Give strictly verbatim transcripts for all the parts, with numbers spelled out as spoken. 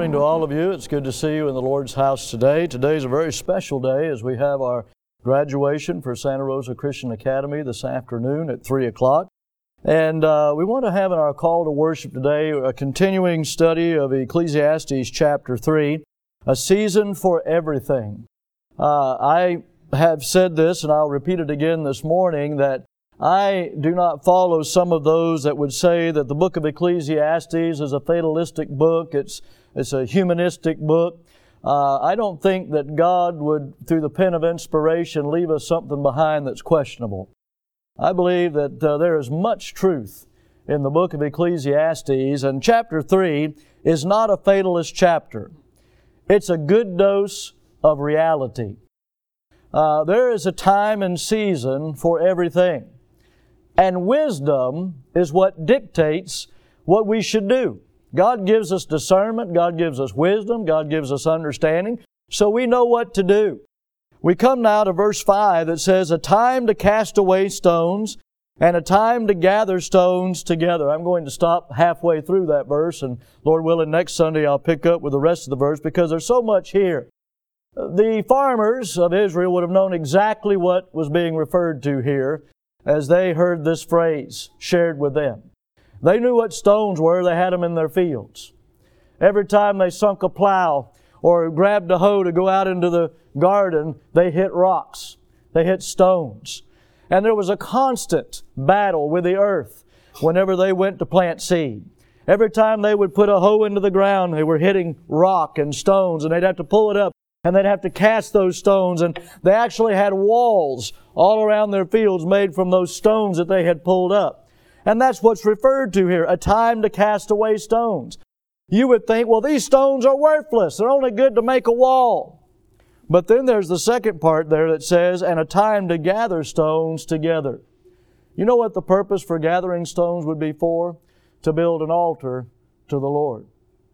morning to all of you. It's good to see you in the Lord's house today. Today is a very special day as we have our graduation for Santa Rosa Christian Academy this afternoon at three o'clock. And uh, we want to have in our call to worship today a continuing study of Ecclesiastes chapter three, a season for everything. Uh, I have said this, and I'll repeat it again this morning, that I do not follow some of those that would say that the book of Ecclesiastes is a fatalistic book, it's, it's a humanistic book. Uh, I don't think that God would, through the pen of inspiration, leave us something behind that's questionable. I believe that uh, there is much truth in the book of Ecclesiastes, and chapter three is not a fatalist chapter. It's a good dose of reality. Uh, there is a time and season for everything. And wisdom is what dictates what we should do. God gives us discernment, God gives us wisdom, God gives us understanding, so we know what to do. We come now to verse five that says, a time to cast away stones and a time to gather stones together. I'm going to stop halfway through that verse, and Lord willing, next Sunday I'll pick up with the rest of the verse because there's so much here. The farmers of Israel would have known exactly what was being referred to here as they heard this phrase shared with them. They knew what stones were. They had them in their fields. Every time they sunk a plow or grabbed a hoe to go out into the garden, they hit rocks. They hit stones. And there was a constant battle with the earth whenever they went to plant seed. Every time they would put a hoe into the ground, they were hitting rock and stones, and they'd have to pull it up. And they'd have to cast those stones, and they actually had walls all around their fields made from those stones that they had pulled up. And that's what's referred to here, a time to cast away stones. You would think, well, these stones are worthless. They're only good to make a wall. But then there's the second part there that says, and a time to gather stones together. You know what the purpose for gathering stones would be for? To build an altar to the Lord.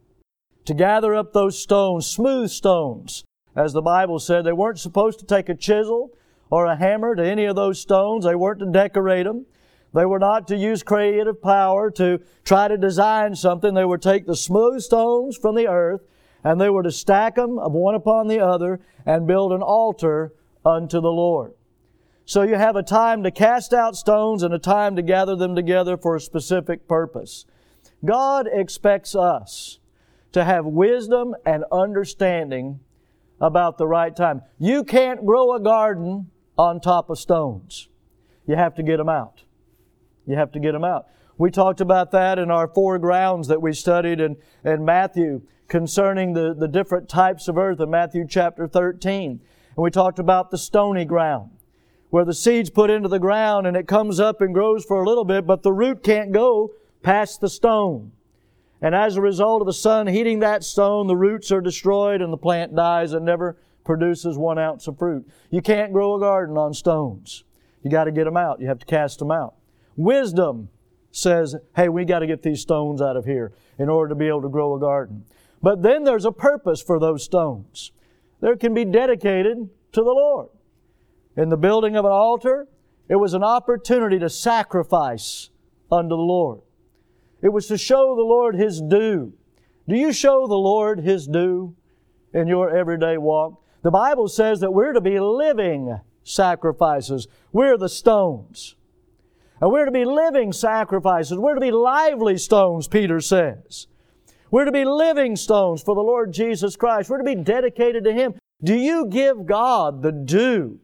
To gather up those stones, smooth stones. As the Bible said, they weren't supposed to take a chisel or a hammer to any of those stones. They weren't to decorate them. They were not to use creative power to try to design something. They would take the smooth stones from the earth and they were to stack them one upon the other and build an altar unto the Lord. So you have a time to cast out stones and a time to gather them together for a specific purpose. God expects us to have wisdom and understanding about the right time. You can't grow a garden on top of stones. You have to get them out. You have to get them out. We talked about that in our four grounds that we studied in, in Matthew concerning the, the different types of earth in Matthew chapter thirteen. And we talked about the stony ground, where the seed's put into the ground and it comes up and grows for a little bit, but the root can't go past the stone. And as a result of the sun heating that stone, the roots are destroyed and the plant dies and never produces one ounce of fruit. You can't grow a garden on stones. You got to get them out. You have to cast them out. Wisdom says, hey, we got to get these stones out of here in order to be able to grow a garden. But then there's a purpose for those stones. They can be dedicated to the Lord. In the building of an altar, it was an opportunity to sacrifice unto the Lord. It was to show the Lord His due. Do you show the Lord His due in your everyday walk? The Bible says that we're to be living sacrifices. We're the stones. And we're to be living sacrifices. We're to be lively stones, Peter says. We're to be living stones for the Lord Jesus Christ. We're to be dedicated to Him. Do you give God the due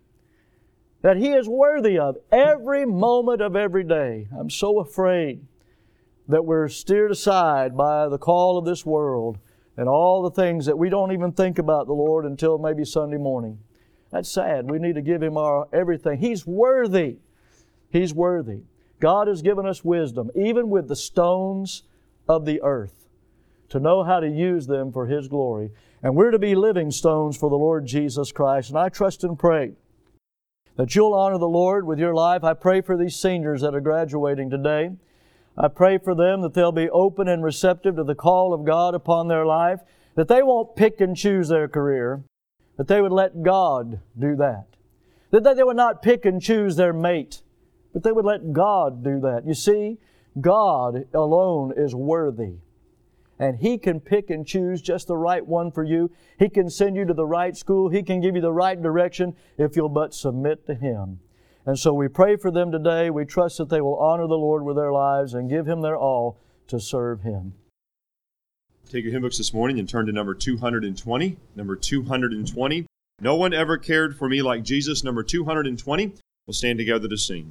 that He is worthy of every moment of every day? I'm so afraid that we're steered aside by the call of this world and all the things that we don't even think about the Lord until maybe Sunday morning. That's sad. We need to give Him our everything. He's worthy. He's worthy. God has given us wisdom, even with the stones of the earth, to know how to use them for His glory. And we're to be living stones for the Lord Jesus Christ. And I trust and pray that you'll honor the Lord with your life. I pray for these seniors that are graduating today. I pray for them that they'll be open and receptive to the call of God upon their life, that they won't pick and choose their career, that they would let God do that. That they would not pick and choose their mate, but they would let God do that. You see, God alone is worthy. and He can pick and choose just the right one for you. He can send you to the right school. He can give you the right direction if you'll but submit to Him. And so we pray for them today. We trust that they will honor the Lord with their lives and give Him their all to serve Him. Take your hymn books this morning and turn to number two hundred twenty. Number two hundred twenty. No one ever cared for me like Jesus. Number two hundred twenty. We'll stand together to sing.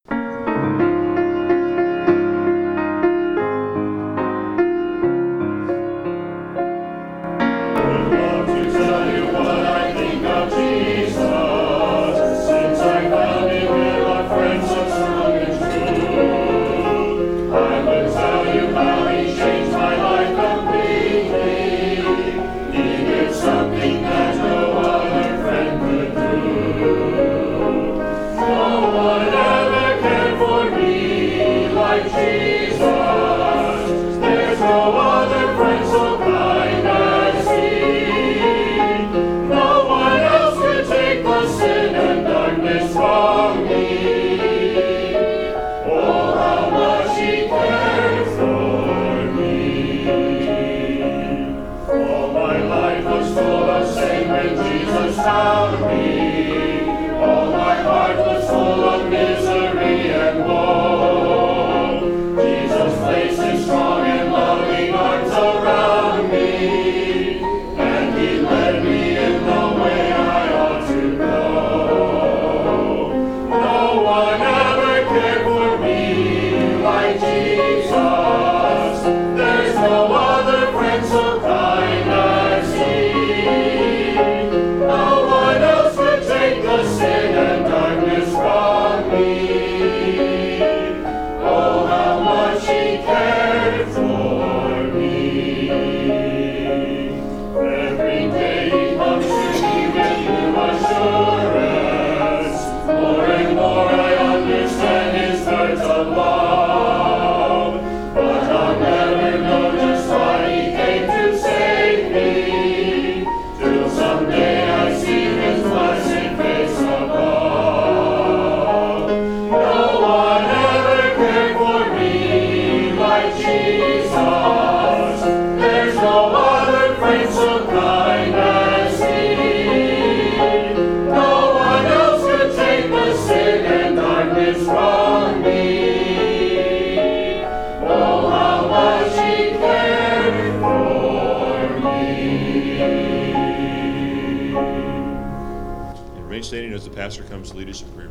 Pastor comes to lead us in prayer.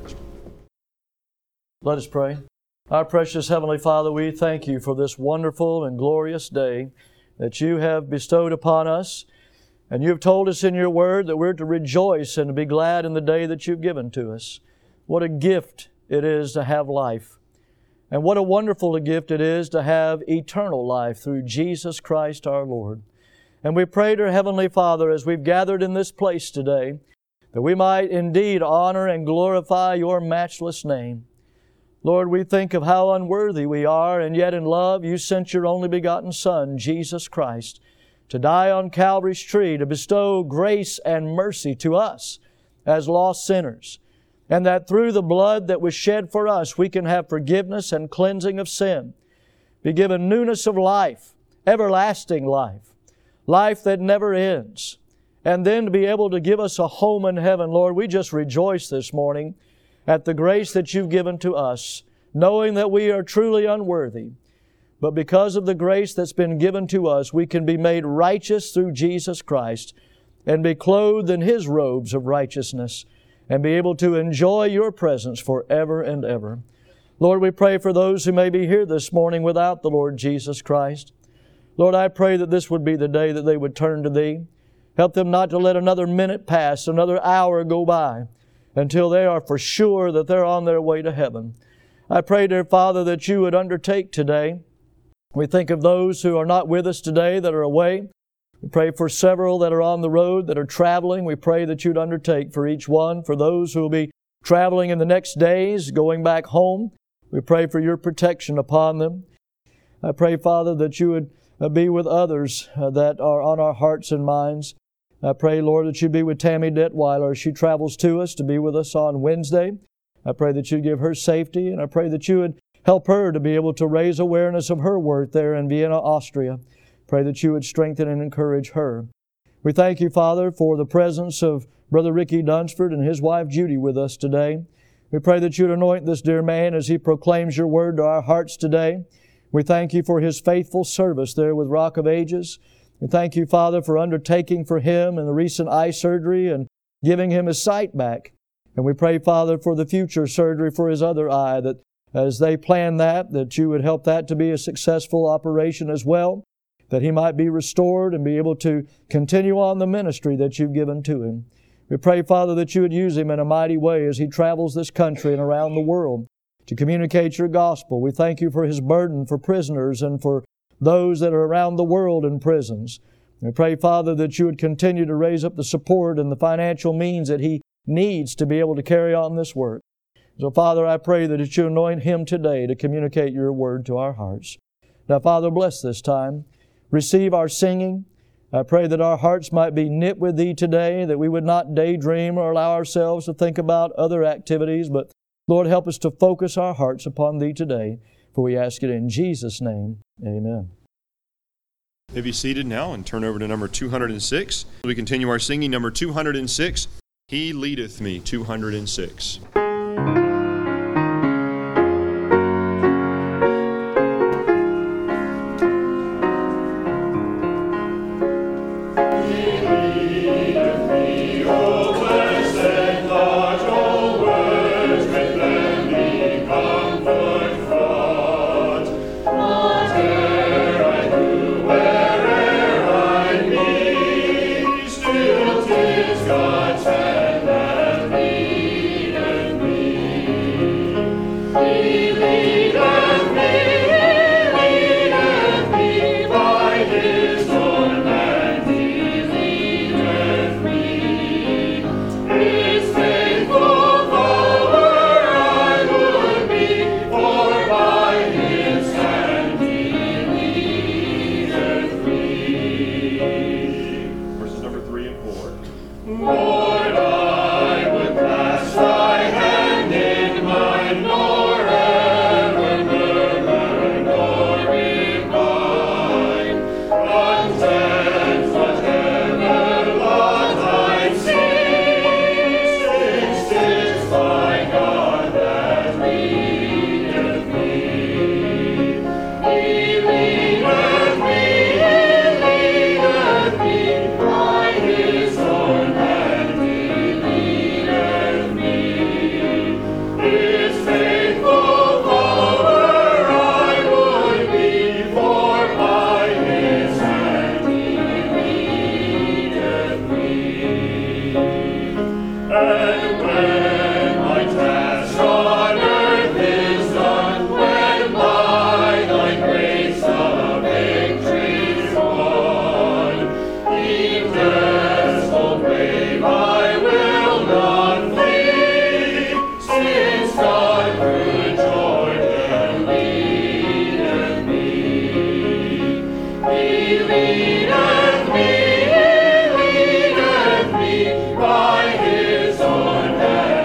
Let us pray. Our precious Heavenly Father, we thank You for this wonderful and glorious day that You have bestowed upon us. And You have told us in Your Word that we're to rejoice and to be glad in the day that You've given to us. What a gift it is to have life. And what a wonderful gift it is to have eternal life through Jesus Christ our Lord. And we pray to our Heavenly Father as we've gathered in this place today, that we might indeed honor and glorify Your matchless name. Lord, we think of how unworthy we are, and yet in love You sent Your only begotten Son, Jesus Christ, to die on Calvary's tree, to bestow grace and mercy to us as lost sinners, and that through the blood that was shed for us, we can have forgiveness and cleansing of sin, be given newness of life, everlasting life, life that never ends, and then to be able to give us a home in heaven. Lord, we just rejoice this morning at the grace that You've given to us, knowing that we are truly unworthy. But because of the grace that's been given to us, we can be made righteous through Jesus Christ and be clothed in His robes of righteousness and be able to enjoy Your presence forever and ever. Lord, we pray for those who may be here this morning without the Lord Jesus Christ. Lord, I pray that this would be the day that they would turn to Thee. Help them not to let another minute pass, another hour go by, until they are for sure that they're on their way to heaven. I pray, dear Father, that You would undertake today. We think of those who are not with us today that are away. We pray for several that are on the road, that are traveling. We pray that You'd undertake for each one. For those who will be traveling in the next days, going back home, we pray for Your protection upon them. I pray, Father, that You would be with others that are on our hearts and minds. I pray, Lord, that You be with Tammy Detweiler as she travels to us to be with us on Wednesday. I pray that You'd give her safety, and I pray that You would help her to be able to raise awareness of her work there in Vienna, Austria. Pray that you would strengthen and encourage her. We thank you, Father, for the presence of Brother Ricky Dunsford and his wife Judy with us today. We pray that you would anoint this dear man as he proclaims your word to our hearts today. We thank you for his faithful service there with Rock of Ages. We thank you, Father, for undertaking for him in the recent eye surgery and giving him his sight back. And we pray, Father, for the future surgery for his other eye, that as they plan that, that you would help that to be a successful operation as well, that he might be restored and be able to continue on the ministry that you've given to him. We pray, Father, that you would use him in a mighty way as he travels this country and around the world to communicate your gospel. We thank you for his burden for prisoners and for those that are around the world in prisons. We pray, Father, that you would continue to raise up the support and the financial means that he needs to be able to carry on this work. So, Father, I pray that you anoint him today to communicate your word to our hearts. Now, Father, bless this time. Receive our singing. I pray that our hearts might be knit with Thee today, that we would not daydream or allow ourselves to think about other activities, but Lord, help us to focus our hearts upon Thee today, for we ask it in Jesus' name. Amen. You may be seated now and turn over to number two hundred six. We continue our singing, number two hundred six, He Leadeth Me, two hundred six. By His own hand.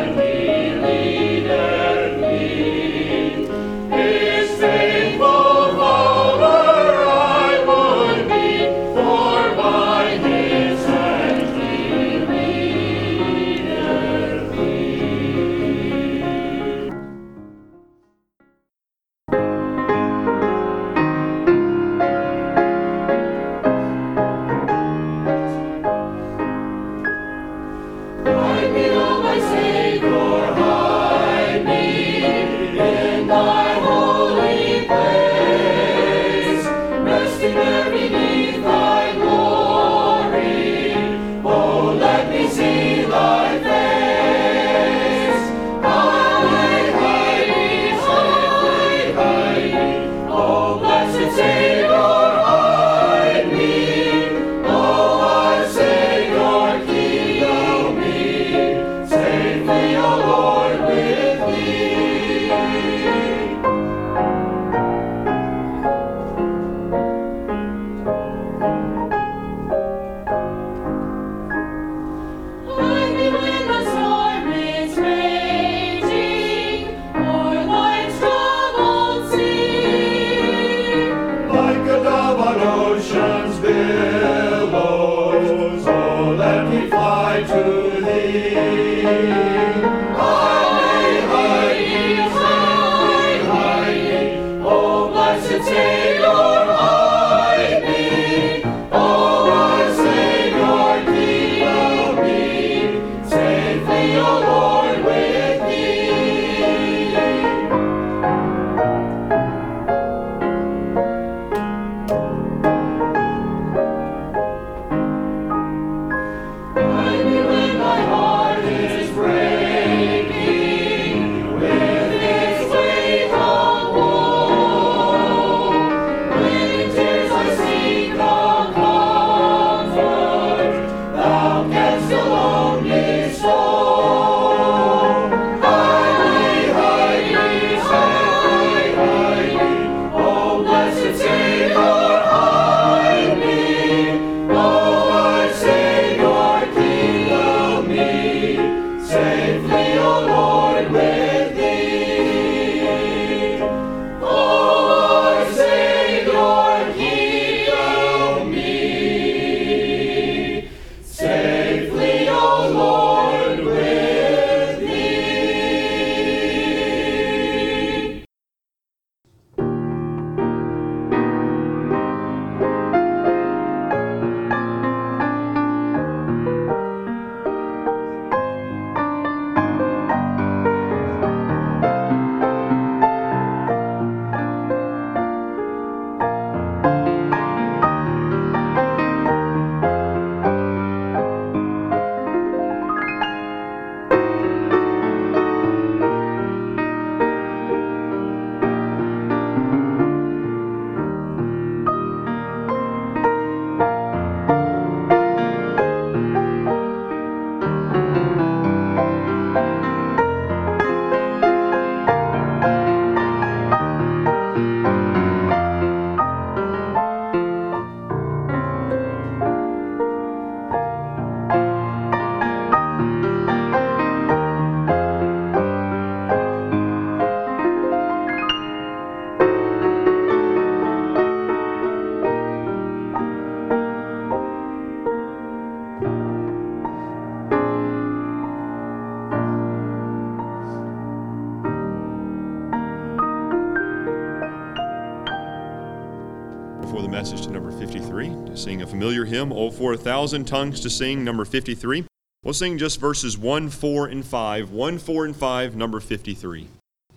passage to number fifty-three, to sing a familiar hymn, Oh, for a Thousand Tongues to Sing, number fifty-three. We'll sing just verses one, four, and five. one, four, and five, number fifty-three.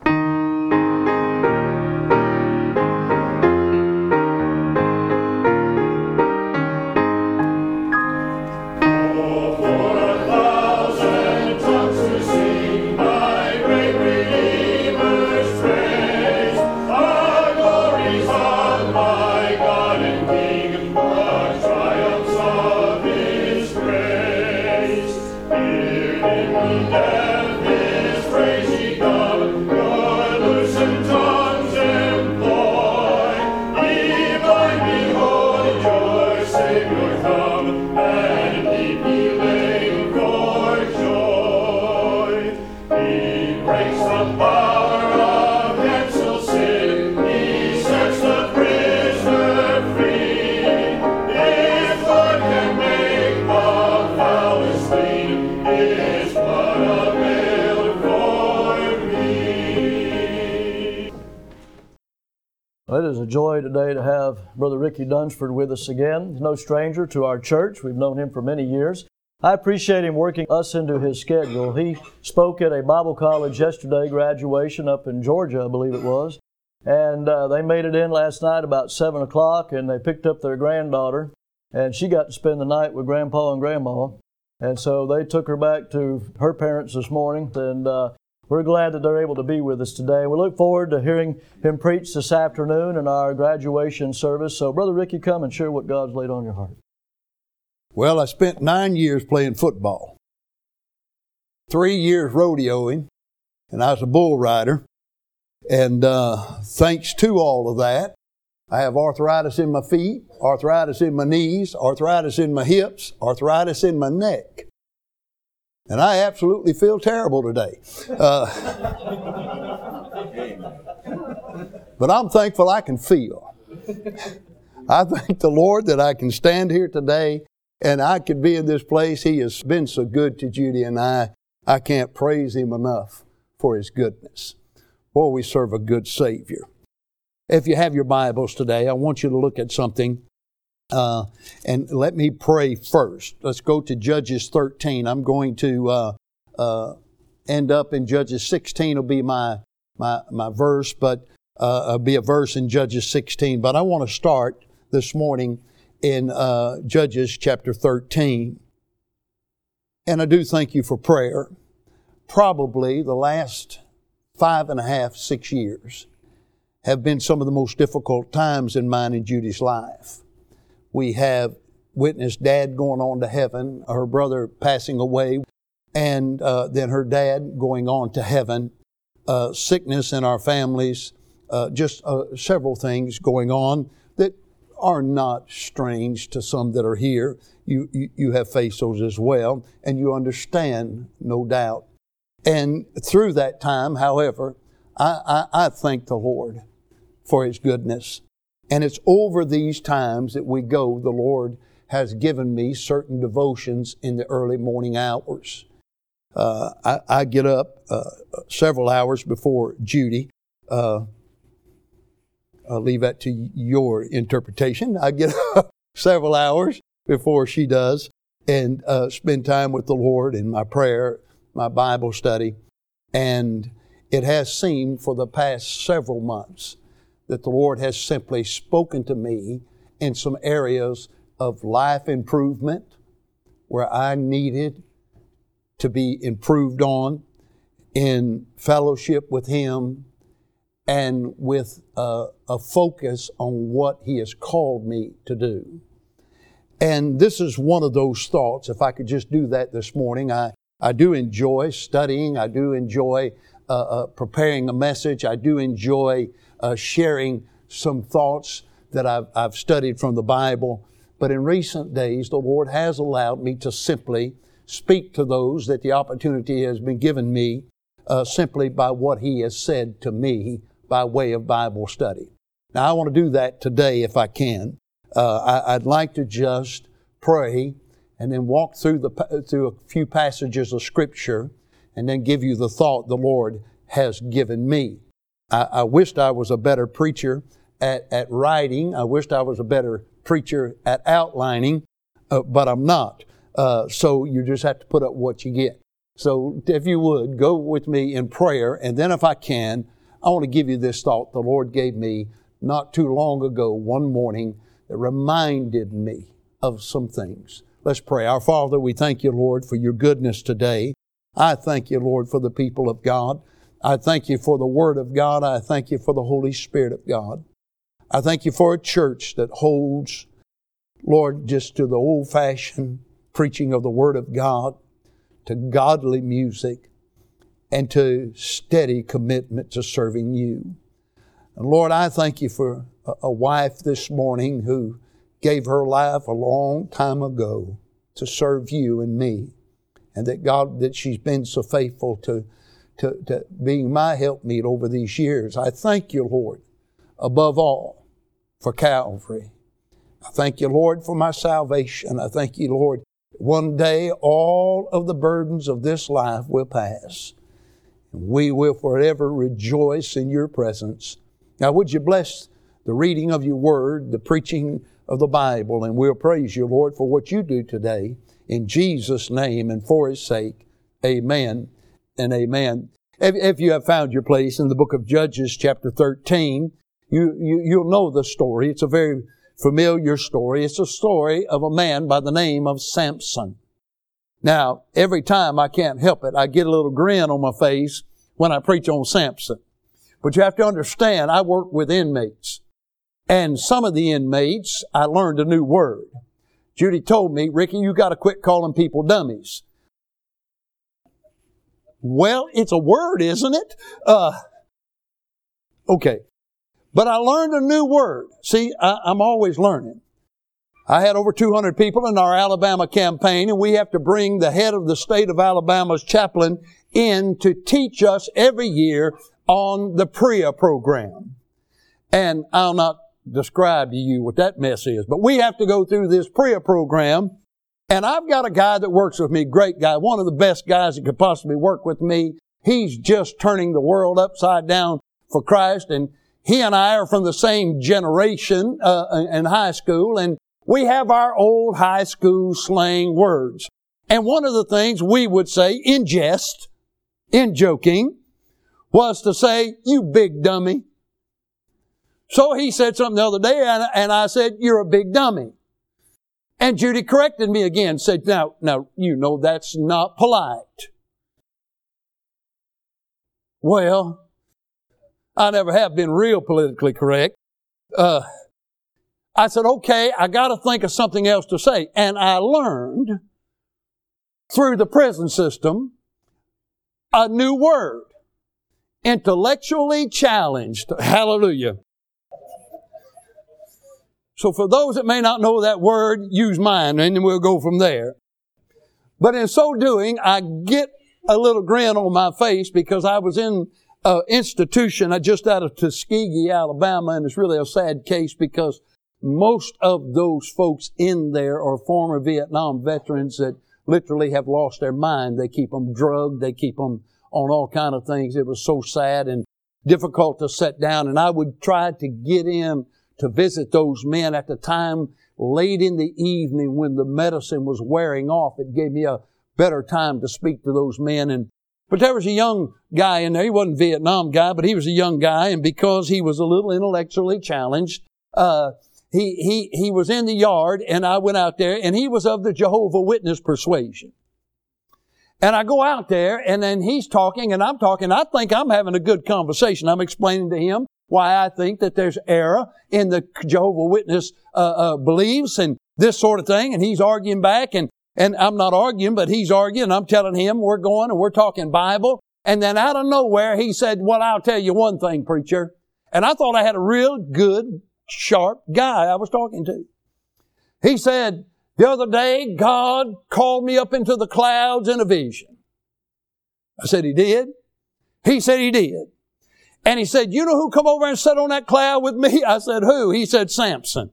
It is a joy today to have Brother Ricky Dunsford with us again. He's no stranger to our church. We've known him for many years. I appreciate him working us into his schedule. He spoke at a Bible college yesterday, graduation up in Georgia, I believe it was. And uh, they made it in last night about seven o'clock, and they picked up their granddaughter, and she got to spend the night with Grandpa and Grandma. And so they took her back to her parents this morning, and uh, we're glad that they're able to be with us today. We look forward to hearing him preach this afternoon in our graduation service. So, Brother Ricky, come and share what God's laid on your heart. Well, I spent nine years playing football, three years rodeoing, and I was a bull rider. And uh, thanks to all of that, I have arthritis in my feet, arthritis in my knees, arthritis in my hips, arthritis in my neck. And I absolutely feel terrible today. Uh, but I'm thankful I can feel. I thank the Lord that I can stand here today and I could be in this place. He has been so good to Judy and I. I can't praise Him enough for His goodness. Boy, we serve a good Savior. If you have your Bibles today, I want you to look at something. Uh, and let me pray first. Let's go to Judges thirteen. I'm going to uh, uh, end up in Judges sixteen. Will be my my my verse, but uh, it'll be a verse in Judges sixteen. But I want to start this morning in uh, Judges chapter thirteen. And I do thank you for prayer. Probably the last five and a half, six years have been some of the most difficult times in mine and Judy's life. We have witnessed Dad going on to heaven, her brother passing away, and uh, then her dad going on to heaven. Uh, sickness in our families, uh, just uh, several things going on that are not strange to some that are here. You, you, you have faced those as well, and you understand, no doubt. And through that time, however, I, I, I thank the Lord for His goodness. And it's over these times that we go, the Lord has given me certain devotions in the early morning hours. Uh, I, I get up uh, several hours before Judy. Uh, I'll leave that to your interpretation. I get up several hours before she does and uh, spend time with the Lord in my prayer, my Bible study. And it has seemed for the past several months that the Lord has simply spoken to me in some areas of life improvement where I needed to be improved on, in fellowship with Him, and with a, a focus on what He has called me to do. And this is one of those thoughts. If I could just do that this morning, I, I do enjoy studying. I do enjoy uh, uh, preparing a message. I do enjoy Uh, sharing some thoughts that I've, I've studied from the Bible. But in recent days, the Lord has allowed me to simply speak to those that the opportunity has been given me uh, simply by what He has said to me by way of Bible study. Now, I want to do that today if I can. Uh, I, I'd like to just pray and then walk through the through a few passages of Scripture and then give you the thought the Lord has given me. I, I wished I was a better preacher at, at writing. I wished I was a better preacher at outlining, uh, but I'm not. Uh, so you just have to put up what you get. So if you would, go with me in prayer, and then if I can, I want to give you this thought the Lord gave me not too long ago, one morning, that reminded me of some things. Let's pray. Our Father, we thank you, Lord, for your goodness today. I thank you, Lord, for the people of God. I thank you for the Word of God. I thank you for the Holy Spirit of God. I thank you for a church that holds, Lord, just to the old-fashioned preaching of the Word of God, to godly music, and to steady commitment to serving you. And Lord, I thank you for a, a wife this morning who gave her life a long time ago to serve you and me. And that God, that she's been so faithful to, to, to being my helpmeet over these years. I thank you, Lord, above all, for Calvary. I thank you, Lord, for my salvation. I thank you, Lord, one day all of the burdens of this life will pass. We will forever rejoice in your presence. Now, would you bless the reading of your word, the preaching of the Bible, and we'll praise you, Lord, for what you do today. In Jesus' name and for His sake, amen and amen. If, if you have found your place in the book of Judges, chapter thirteen, you, you, you'll know the story. It's a very familiar story. It's a story of a man by the name of Samson. Now, every time, I can't help it, I get a little grin on my face when I preach on Samson. But you have to understand, I work with inmates. And some of the inmates, I learned a new word. Judy told me, Ricky, you got to quit calling people dummies. Well, it's a word, isn't it? Uh, okay. But I learned a new word. See, I, I'm always learning. I had over two hundred people in our Alabama campaign, and we have to bring the head of the state of Alabama's chaplain in to teach us every year on the P R E A program. And I'll not describe to you what that mess is, but we have to go through this P R E A program. And I've got a guy that works with me, great guy, one of the best guys that could possibly work with me. He's just turning the world upside down for Christ, and he and I are from the same generation uh, in high school, and we have our old high school slang words. And one of the things we would say in jest, in joking, was to say, you big dummy. So he said something the other day, and, and I said, you're a big dummy. And Judy corrected me again, said, now, now, you know that's not polite. Well, I never have been real politically correct. Uh, I said, okay, I got to think of something else to say. And I learned through the prison system a new word. Intellectually challenged. Hallelujah. So for those that may not know that word, use mine, and then we'll go from there. But in so doing, I get a little grin on my face because I was in an institution just out of Tuskegee, Alabama, and it's really a sad case because most of those folks in there are former Vietnam veterans that literally have lost their mind. They keep them drugged. They keep them on all kind of things. It was so sad and difficult to sit down. And I would try to get in to visit those men at the time late in the evening when the medicine was wearing off. It gave me a better time to speak to those men. And but there was a young guy in there. He wasn't a Vietnam guy, but he was a young guy. And because he was a little intellectually challenged, uh, He, he, he was in the yard, and I went out there, and he was of the Jehovah Witness persuasion. And I go out there, and then he's talking, and I'm talking. I think I'm having a good conversation. I'm explaining to him why I think that there's error in the Jehovah Witness uh, uh, beliefs and this sort of thing. And he's arguing back, and, and I'm not arguing, but he's arguing. I'm telling him we're going, and we're talking Bible. And then out of nowhere, he said, well, I'll tell you one thing, preacher. And I thought I had a real good, sharp guy I was talking to. He said, the other day, God called me up into the clouds in a vision. I said, He did? He said, He did. And he said, you know who come over and sat on that cloud with me? I said, who? He said, Samson.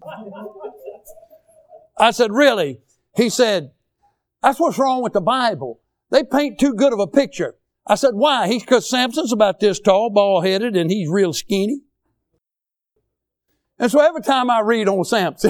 I said, really? He said, that's what's wrong with the Bible. They paint too good of a picture. I said, why? He's because Samson's about this tall, bald-headed, and he's real skinny. And so every time I read on Samson,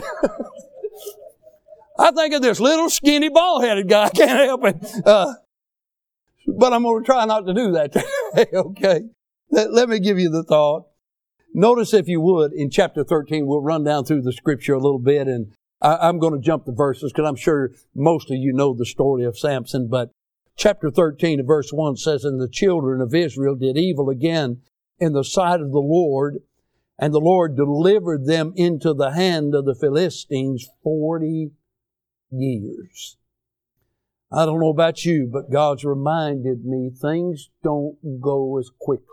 I think of this little skinny bald-headed guy. I can't help it. Uh, but I'm going to try not to do that today, okay? Let, let me give you the thought. Notice, if you would, in chapter thirteen, we'll run down through the scripture a little bit, and I, I'm going to jump the verses because I'm sure most of you know the story of Samson. But chapter thirteen, verse one says, "And the children of Israel did evil again in the sight of the Lord, and the Lord delivered them into the hand of the Philistines forty years." I don't know about you, but God's reminded me things don't go as quickly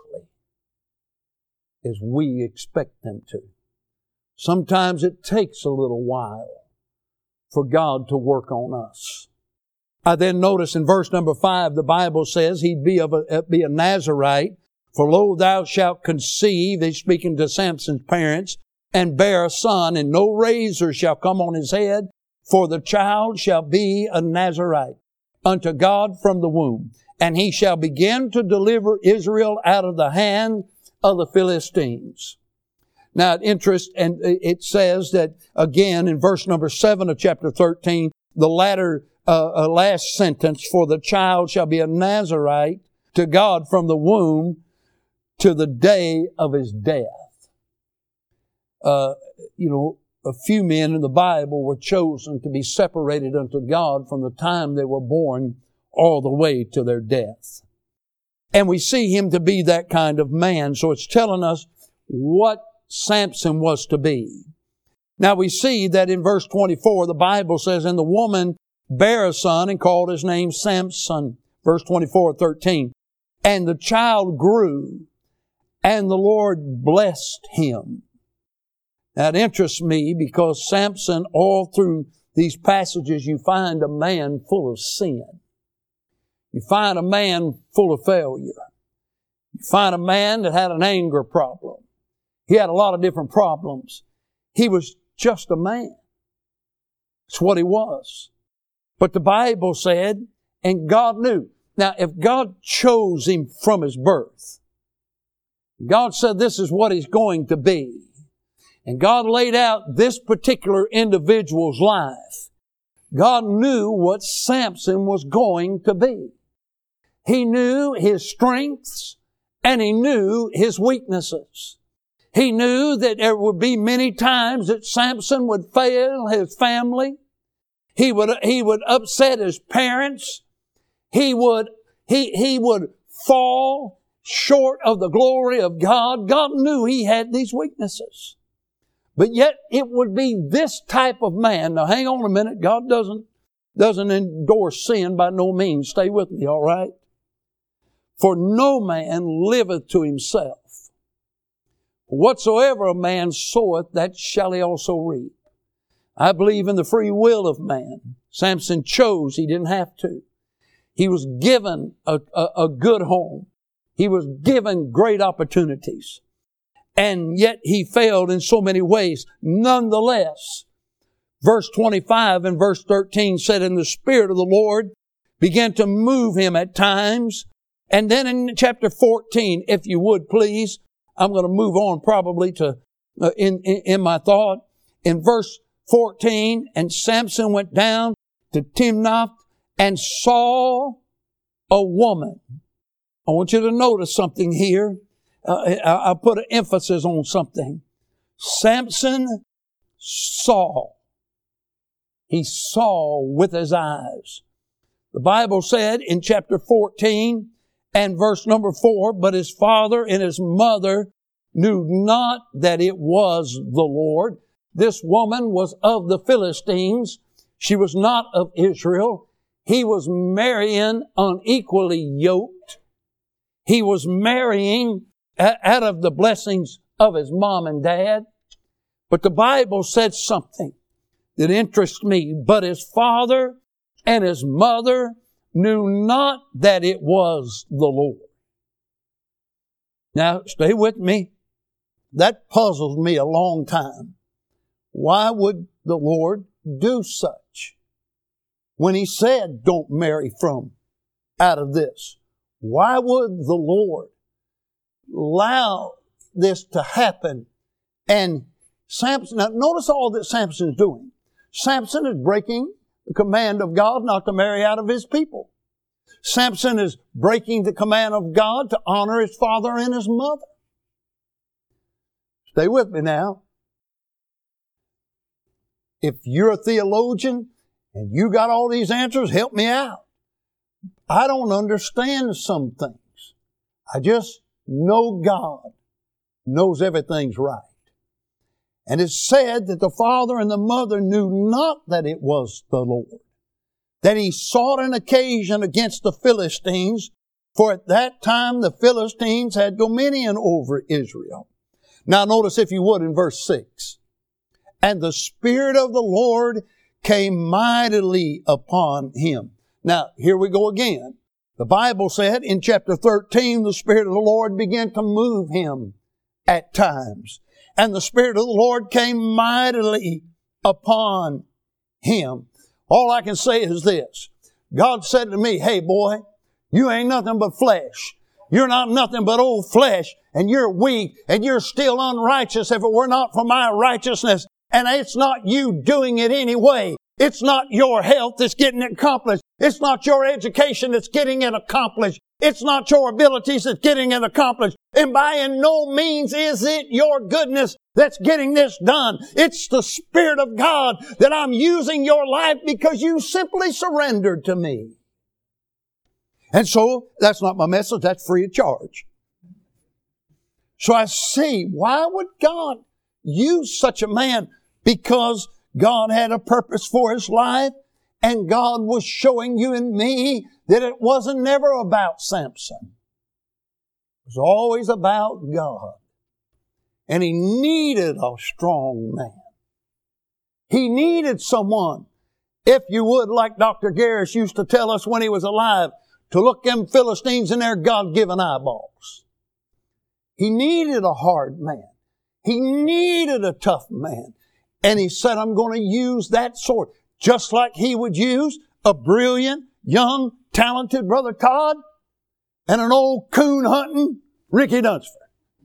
as we expect them to. Sometimes it takes a little while for God to work on us. I then notice in verse number five, the Bible says he'd be, of a, be a Nazarite. "For lo, thou shalt conceive," he's speaking to Samson's parents, "and bear a son, and no razor shall come on his head, for the child shall be a Nazarite unto God from the womb. And he shall begin to deliver Israel out of the hand of the Philistines." Now, interest, and it says that again in verse number seven of chapter thirteen, the latter, uh, uh, last sentence, "For the child shall be a Nazarite to God from the womb to the day of his death." Uh, you know, a few men in the Bible were chosen to be separated unto God from the time they were born all the way to their death. And we see him to be that kind of man. So it's telling us what Samson was to be. Now we see that in verse twenty-four, the Bible says, "And the woman bare a son and called his name Samson." Verse twenty-four, thirteen. "And the child grew, and the Lord blessed him." That interests me because Samson, all through these passages, you find a man full of sin. You find a man full of failure. You find a man that had an anger problem. He had a lot of different problems. He was just a man. That's what he was. But the Bible said, and God knew. Now, if God chose him from his birth, God said this is what he's going to be, and God laid out this particular individual's life, God knew what Samson was going to be. He knew his strengths and he knew his weaknesses. He knew that there would be many times that Samson would fail his family. He would, he would upset his parents. He would, he, he would fall short of the glory of God. God knew he had these weaknesses. But yet it would be this type of man. Now hang on a minute. God doesn't, doesn't endorse sin by no means. Stay with me, all right? "For no man liveth to himself. Whatsoever a man soweth, that shall he also reap." I believe in the free will of man. Samson chose. He didn't have to. He was given a, a, a good home. He was given great opportunities. And yet he failed in so many ways. Nonetheless, verse twenty-five and verse thirteen said, "And the Spirit of the Lord began to move him at times." And then in chapter fourteen, if you would please, I'm going to move on probably to, uh, in, in, in my thought. In verse fourteen, "And Samson went down to Timnath and saw a woman." I want you to notice something here. Uh, I, I put an emphasis on something. Samson saw. He saw with his eyes. The Bible said in chapter fourteen and verse number four, "But his father and his mother knew not that it was the Lord." This woman was of the Philistines. She was not of Israel. He was marrying unequally yoked. He was marrying out of the blessings of his mom and dad. But the Bible said something that interests me. "But his father and his mother knew not that it was the Lord." Now, stay with me. That puzzles me a long time. Why would the Lord do such? When he said, don't marry from out of this, why would the Lord allow this to happen and Samson, now notice all that Samson is doing. Samson is breaking the command of God not to marry out of his people. Samson is breaking the command of God to honor his father and his mother. Stay with me now. If you're a theologian and you got all these answers, help me out. I don't understand some things. I just know God knows everything's right. And it's said that the father and the mother knew not that it was the Lord, that he sought an occasion against the Philistines, for at that time the Philistines had dominion over Israel. Now notice, if you would, in verse six. And the Spirit of the Lord came mightily upon him. Now, here we go again. The Bible said in chapter thirteen, the Spirit of the Lord began to move him at times. And the Spirit of the Lord came mightily upon him. All I can say is this. God said to me, hey boy, you ain't nothing but flesh. You're not nothing but old flesh, and you're weak, and you're still unrighteous if it were not for my righteousness. And it's not you doing it anyway. It's not your health that's getting it accomplished. It's not your education that's getting it accomplished. It's not your abilities that's getting it accomplished. And by in no means is it your goodness that's getting this done. It's the Spirit of God that I'm using your life because you simply surrendered to me. And so, that's not my message, that's free of charge. So I see, why would God use such a man? Because God had a purpose for his life, and God was showing you and me that it wasn't never about Samson. It was always about God. And he needed a strong man. He needed someone, if you would, like Doctor Garris used to tell us when he was alive, to look them Philistines in their God-given eyeballs. He needed a hard man. He needed a tough man. And he said, I'm going to use that sort. Just like he would use a brilliant, young, talented Brother Todd and an old coon hunting Ricky Dunsford.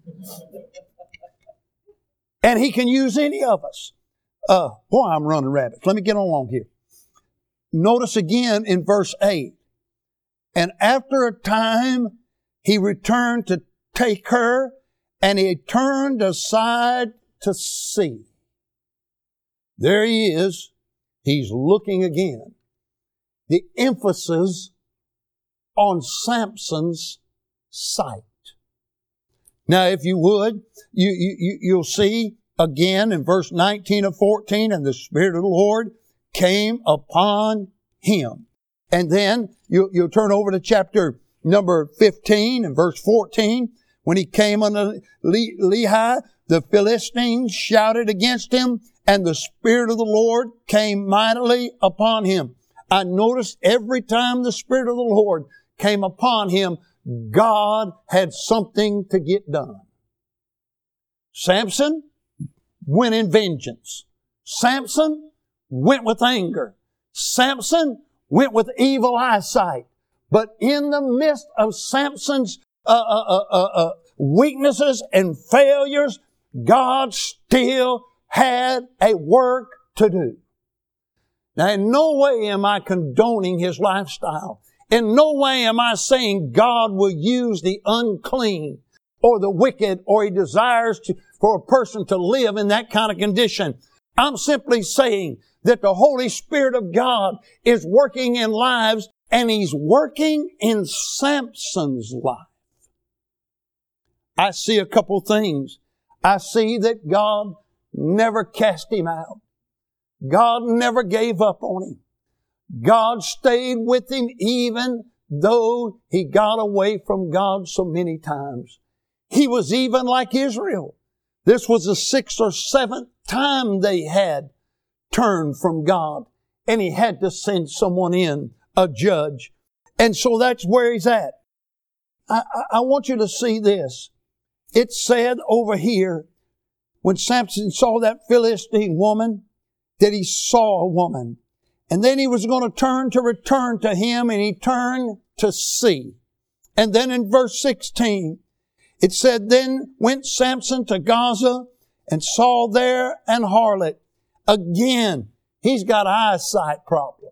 And he can use any of us. Uh, boy, I'm running rabbits. Let me get along here. Notice again in verse eight. And after a time, he returned to take her, and he turned aside to see. There he is. He's looking again. The emphasis on Samson's sight. Now, if you would, you, you, you'll see again in verse nineteen of fourteen, and the Spirit of the Lord came upon him. And then you, you'll turn over to chapter number fifteen and verse fourteen. When he came unto Lehi, the Philistines shouted against him, and the Spirit of the Lord came mightily upon him. I noticed every time the Spirit of the Lord came upon him, God had something to get done. Samson went in vengeance. Samson went with anger. Samson went with evil eyesight. But in the midst of Samson's uh, uh, uh, uh, weaknesses and failures, God still had a work to do. Now, in no way am I condoning his lifestyle. In no way am I saying God will use the unclean or the wicked, or he desires to, for a person to live in that kind of condition. I'm simply saying that the Holy Spirit of God is working in lives, and he's working in Samson's life. I see a couple things. I see that God never cast him out. God never gave up on him. God stayed with him even though he got away from God so many times. He was even like Israel. This was the sixth or seventh time they had turned from God, and he had to send someone in, a judge. And so that's where he's at. I, I, I want you to see this. It said over here, when Samson saw that Philistine woman, that he saw a woman. And then he was going to turn to return to him, and he turned to see. And then in verse sixteen, it said, Then went Samson to Gaza, and saw there an harlot. Again, he's got eyesight problem.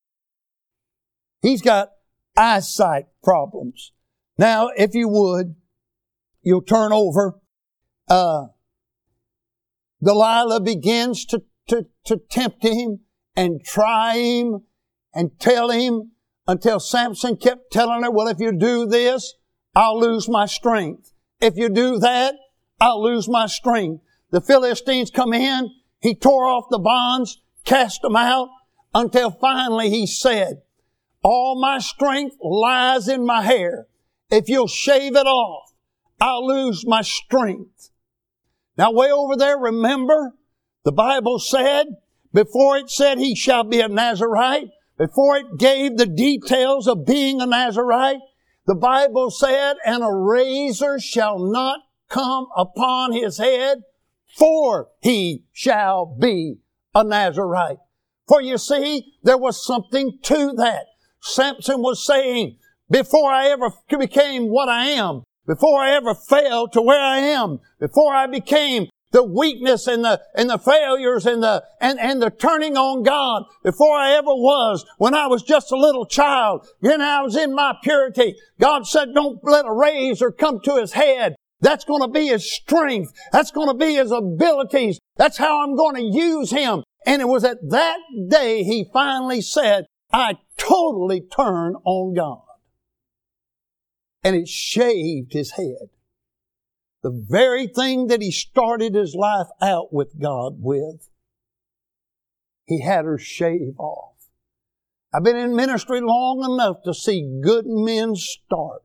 He's got eyesight problems. Now, if you would, you'll turn over. Uh, Delilah begins to, to, to tempt him and try him and tell him until Samson kept telling her, well, if you do this, I'll lose my strength. If you do that, I'll lose my strength. The Philistines come in. He tore off the bonds, cast them out, until finally he said, all my strength lies in my hair. If you'll shave it off, I'll lose my strength. Now way over there, remember, the Bible said, before it said he shall be a Nazirite, before it gave the details of being a Nazirite, the Bible said, and a razor shall not come upon his head, for he shall be a Nazirite. For you see, there was something to that. Samson was saying, before I ever became what I am, before I ever fell to where I am, before I became the weakness and the, and the failures and the, and, and the turning on God, before I ever was, when I was just a little child, when I was in my purity, God said, don't let a razor come to his head. That's going to be his strength. That's going to be his abilities. That's how I'm going to use him. And it was at that day he finally said, I totally turn on God. And it shaved his head. The very thing that he started his life out with God with, he had her shave off. I've been in ministry long enough to see good men start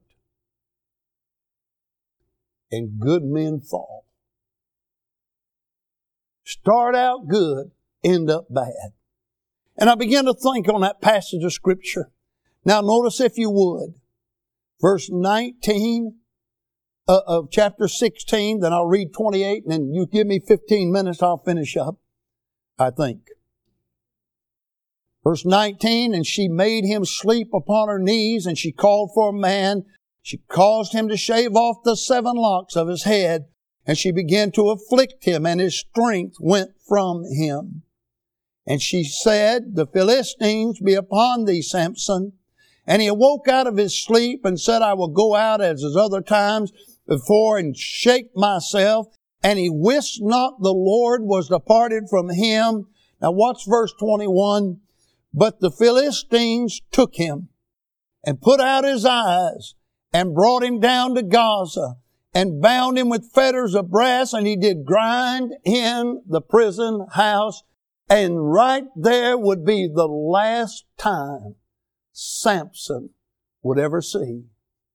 and good men fall. Start out good, end up bad. And I began to think on that passage of Scripture. Now notice, if you would, verse nineteen uh, of chapter sixteen, then I'll read twenty-eight, and then you give me fifteen minutes, I'll finish up, I think. Verse nineteen, and she made him sleep upon her knees, and she called for a man. She caused him to shave off the seven locks of his head, and she began to afflict him, and his strength went from him. And she said, the Philistines be upon thee, Samson. And he awoke out of his sleep and said, I will go out as his other times before and shake myself. And he wist not the Lord was departed from him. Now watch verse twenty-one. But the Philistines took him and put out his eyes and brought him down to Gaza and bound him with fetters of brass, and he did grind in the prison house. And right there would be the last time Samson would ever see.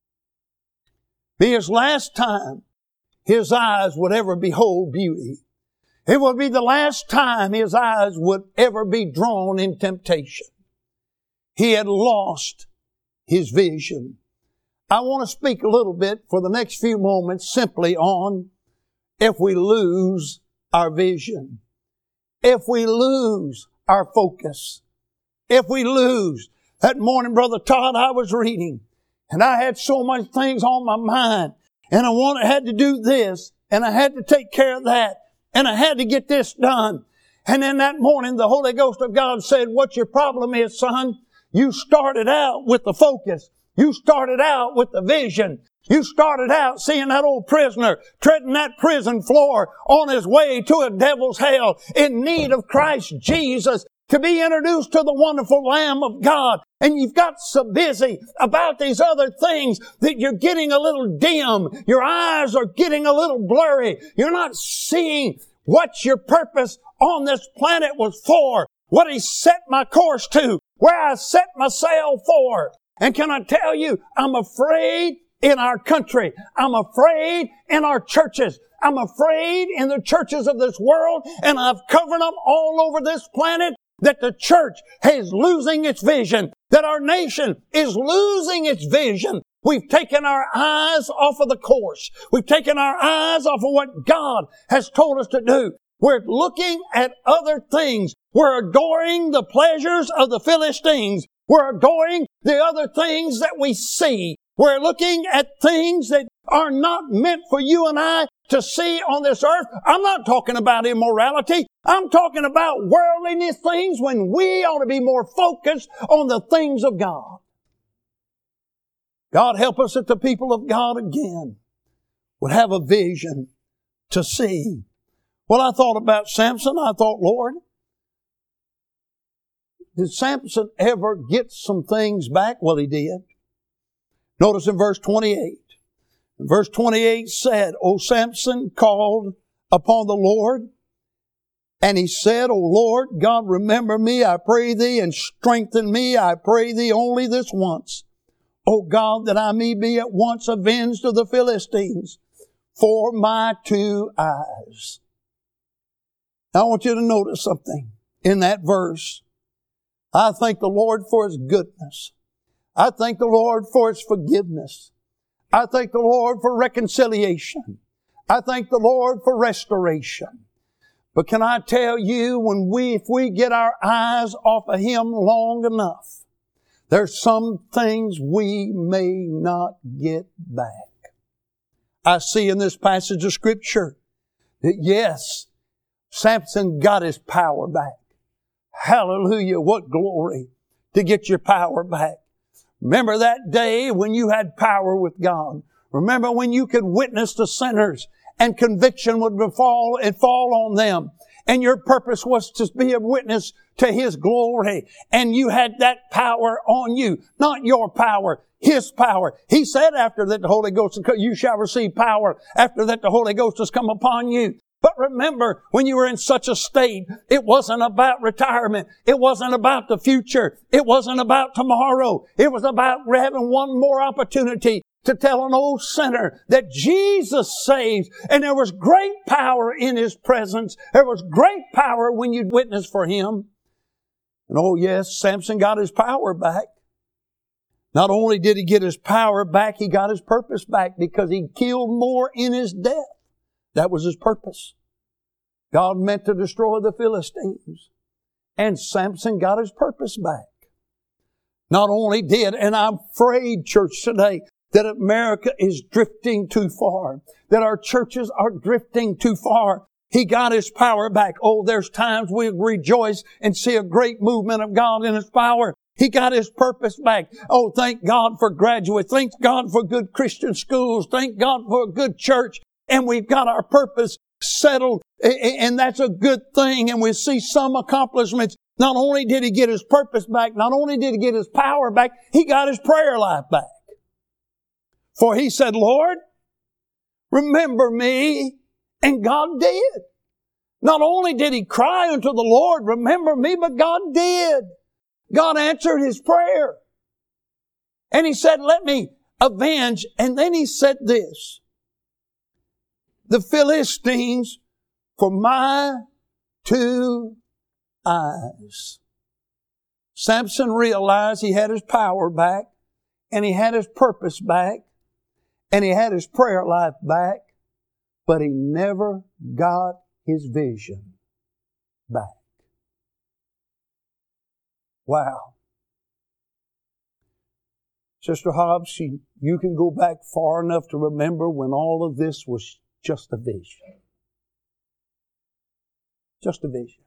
Be his last time his eyes would ever behold beauty. It would be the last time his eyes would ever be drawn in temptation. He had lost his vision. I want to speak a little bit for the next few moments simply on if we lose our vision. If we lose our focus. If we lose. That morning, Brother Todd, I was reading, and I had so many things on my mind, and I wanted, had to do this, and I had to take care of that, and I had to get this done. And then that morning, the Holy Ghost of God said, what your problem is, son, you started out with the focus. You started out with the vision. You started out seeing that old prisoner treading that prison floor on his way to a devil's hell in need of Christ Jesus to be introduced to the wonderful Lamb of God. And you've got so busy about these other things that you're getting a little dim. Your eyes are getting a little blurry. You're not seeing what your purpose on this planet was for, what He set my course to, where I set my sail for. And can I tell you, I'm afraid in our country. I'm afraid in our churches. I'm afraid in the churches of this world, and I've covered them all over this planet, that the church is losing its vision, that our nation is losing its vision. We've taken our eyes off of the course. We've taken our eyes off of what God has told us to do. We're looking at other things. We're adoring the pleasures of the Philistines. We're adoring the other things that we see. We're looking at things that are not meant for you and I to see on this earth. I'm not talking about immorality. I'm talking about worldliness things when we ought to be more focused on the things of God. God help us that the people of God again would have a vision to see. Well, I thought about Samson. I thought, Lord, did Samson ever get some things back? Well, he did. Notice in verse twenty-eight. Verse twenty-eight said, O Samson called upon the Lord, and he said, O Lord, God, remember me, I pray thee, and strengthen me, I pray thee, only this once. O God, that I may be at once avenged of the Philistines for my two eyes. Now I want you to notice something in that verse. I thank the Lord for His goodness. I thank the Lord for His forgiveness. I thank the Lord for reconciliation. I thank the Lord for restoration. But can I tell you, when we, if we get our eyes off of Him long enough, there's some things we may not get back. I see in this passage of Scripture that yes, Samson got his power back. Hallelujah, what glory to get your power back. Remember that day when you had power with God. Remember when you could witness to sinners and conviction would befall and fall on them. And your purpose was to be a witness to His glory. And you had that power on you. Not your power, His power. He said after that the Holy Ghost, you shall receive power. After that the Holy Ghost has come upon you. But remember, when you were in such a state, it wasn't about retirement. It wasn't about the future. It wasn't about tomorrow. It was about having one more opportunity to tell an old sinner that Jesus saves. And there was great power in His presence. There was great power when you'd witness for Him. And oh yes, Samson got his power back. Not only did he get his power back, he got his purpose back because he killed more in his death. That was his purpose. God meant to destroy the Philistines. And Samson got his purpose back. Not only did, and I'm afraid, church, today, that America is drifting too far. That our churches are drifting too far. He got his power back. Oh, there's times we rejoice and see a great movement of God in His power. He got his purpose back. Oh, thank God for graduates. Thank God for good Christian schools. Thank God for a good church. And we've got our purpose settled, and that's a good thing, and we see some accomplishments. Not only did he get his purpose back, not only did he get his power back, he got his prayer life back. For he said, Lord, remember me, and God did. Not only did he cry unto the Lord, remember me, but God did. God answered his prayer. And he said, let me avenge, and then he said this, the Philistines for my two eyes. Samson realized he had his power back, and he had his purpose back, and he had his prayer life back, but he never got his vision back. Wow. Sister Hobbs, you can go back far enough to remember when all of this was just a vision. Just a vision.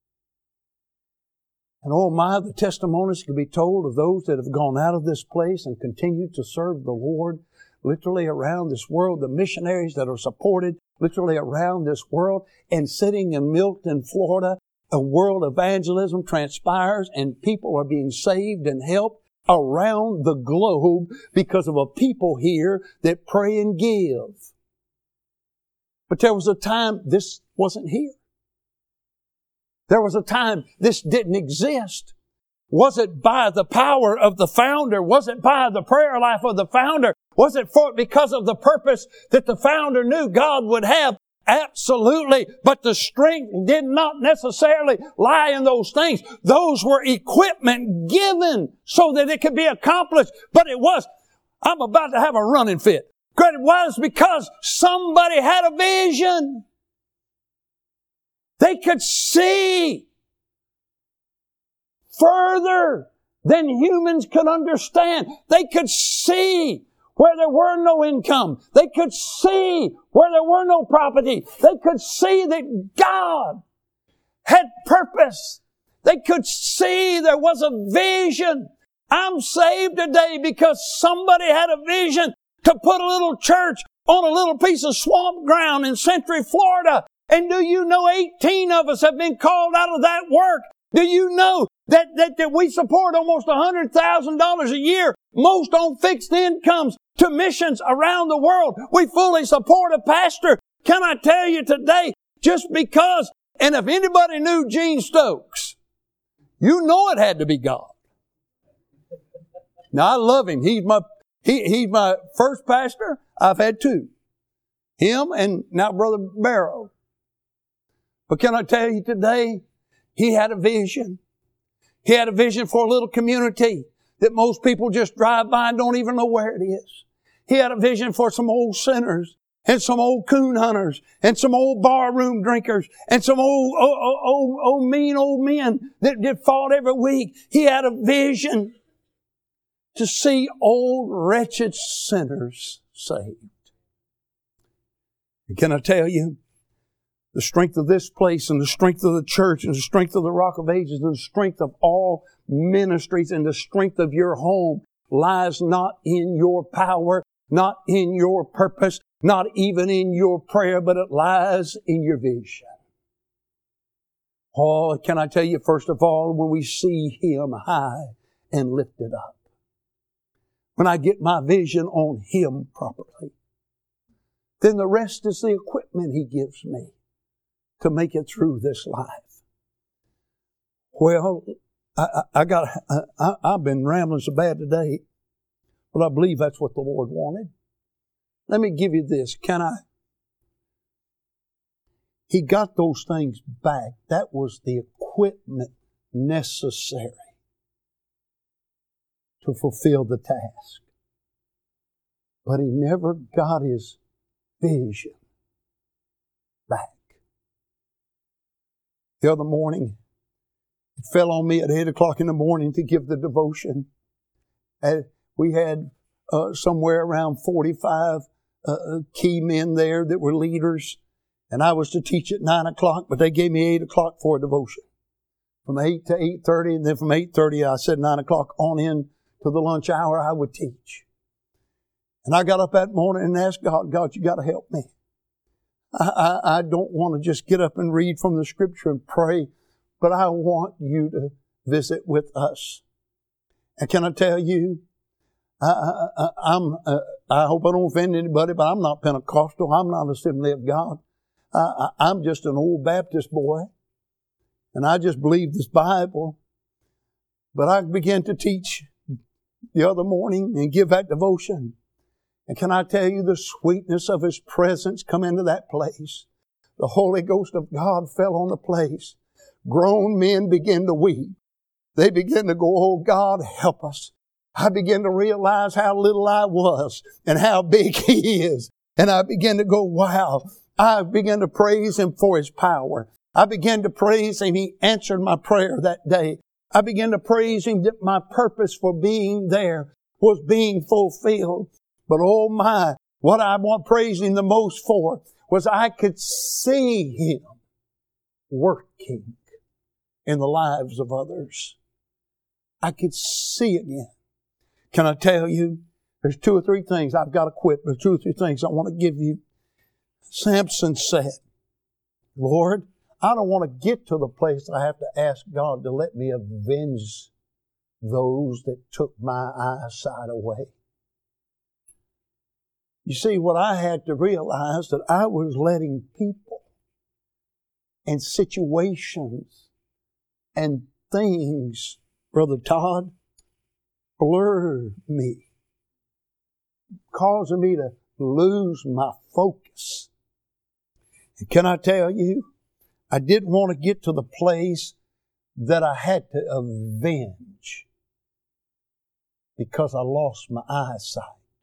And oh my, the testimonies can be told of those that have gone out of this place and continued to serve the Lord literally around this world. The missionaries that are supported literally around this world. And sitting in Milton, Florida, a world evangelism transpires and people are being saved and helped around the globe because of a people here that pray and give. But there was a time this wasn't here. There was a time this didn't exist. Was it by the power of the founder? Was it by the prayer life of the founder? Was it for because of the purpose that the founder knew God would have? Absolutely. But the strength did not necessarily lie in those things. Those were equipment given so that it could be accomplished. But it was, I'm about to have a running fit. It was because somebody had a vision. They could see further than humans could understand. They could see where there were no income. They could see where there were no property. They could see that God had purpose. They could see there was a vision. I'm saved today because somebody had a vision to put a little church on a little piece of swamp ground in Century, Florida. And do you know eighteen of us have been called out of that work? Do you know that, that, that we support almost one hundred thousand dollars a year, most on fixed incomes, to missions around the world? We fully support a pastor. Can I tell you today, just because, and if anybody knew Gene Stokes, you know it had to be God. Now I love him. He's my, he, he's my first pastor. I've had two. Him and now Brother Barrow. But can I tell you today, he had a vision. He had a vision for a little community that most people just drive by and don't even know where it is. He had a vision for some old sinners and some old coon hunters and some old barroom drinkers and some old, old, old, old mean old men that, that fought every week. He had a vision to see old wretched sinners saved. And can I tell you, the strength of this place and the strength of the church and the strength of the Rock of Ages and the strength of all ministries and the strength of your home lies not in your power, not in your purpose, not even in your prayer, but it lies in your vision. Oh, can I tell you, first of all, when we see Him high and lifted up, when I get my vision on Him properly, then the rest is the equipment He gives me to make it through this life. Well, I, I, I got, I, I've been rambling so bad today, but I believe that's what the Lord wanted. Let me give you this. Can I? He got those things back. That was the equipment necessary to fulfill the task. But he never got his vision back. The other morning, it fell on me at eight o'clock in the morning to give the devotion. And we had uh, somewhere around forty-five uh, key men there that were leaders. And I was to teach at nine o'clock, but they gave me eight o'clock for a devotion. From eight to eight thirty, and then from eight thirty, I said nine o'clock on in to the lunch hour, I would teach. And I got up that morning and asked God, God, you got to help me. I, I, I don't want to just get up and read from the Scripture and pray, but I want you to visit with us. And can I tell you, I, I, I, I'm, uh, I hope I don't offend anybody, but I'm not Pentecostal. I'm not Assembly of God. I, I, I'm just an old Baptist boy, and I just believe this Bible. But I began to teach the other morning and give that devotion. And can I tell you, the sweetness of His presence come into that place. The Holy Ghost of God fell on the place. Grown men began to weep. They began to go, oh God, help us. I began to realize how little I was and how big He is. And I began to go, wow. I began to praise Him for His power. I began to praise Him. He answered my prayer that day. I began to praise Him that my purpose for being there was being fulfilled. But oh my, what I want to praise Him the most for was I could see Him working in the lives of others. I could see it again. Can I tell you, there's two or three things I've got to quit. There's two or three things I want to give you. Samson said, Lord, I don't want to get to the place that I have to ask God to let me avenge those that took my eyesight away. You see, what I had to realize that I was letting people and situations and things, Brother Todd, blur me, causing me to lose my focus. And can I tell you, I didn't want to get to the place that I had to avenge because I lost my eyesight.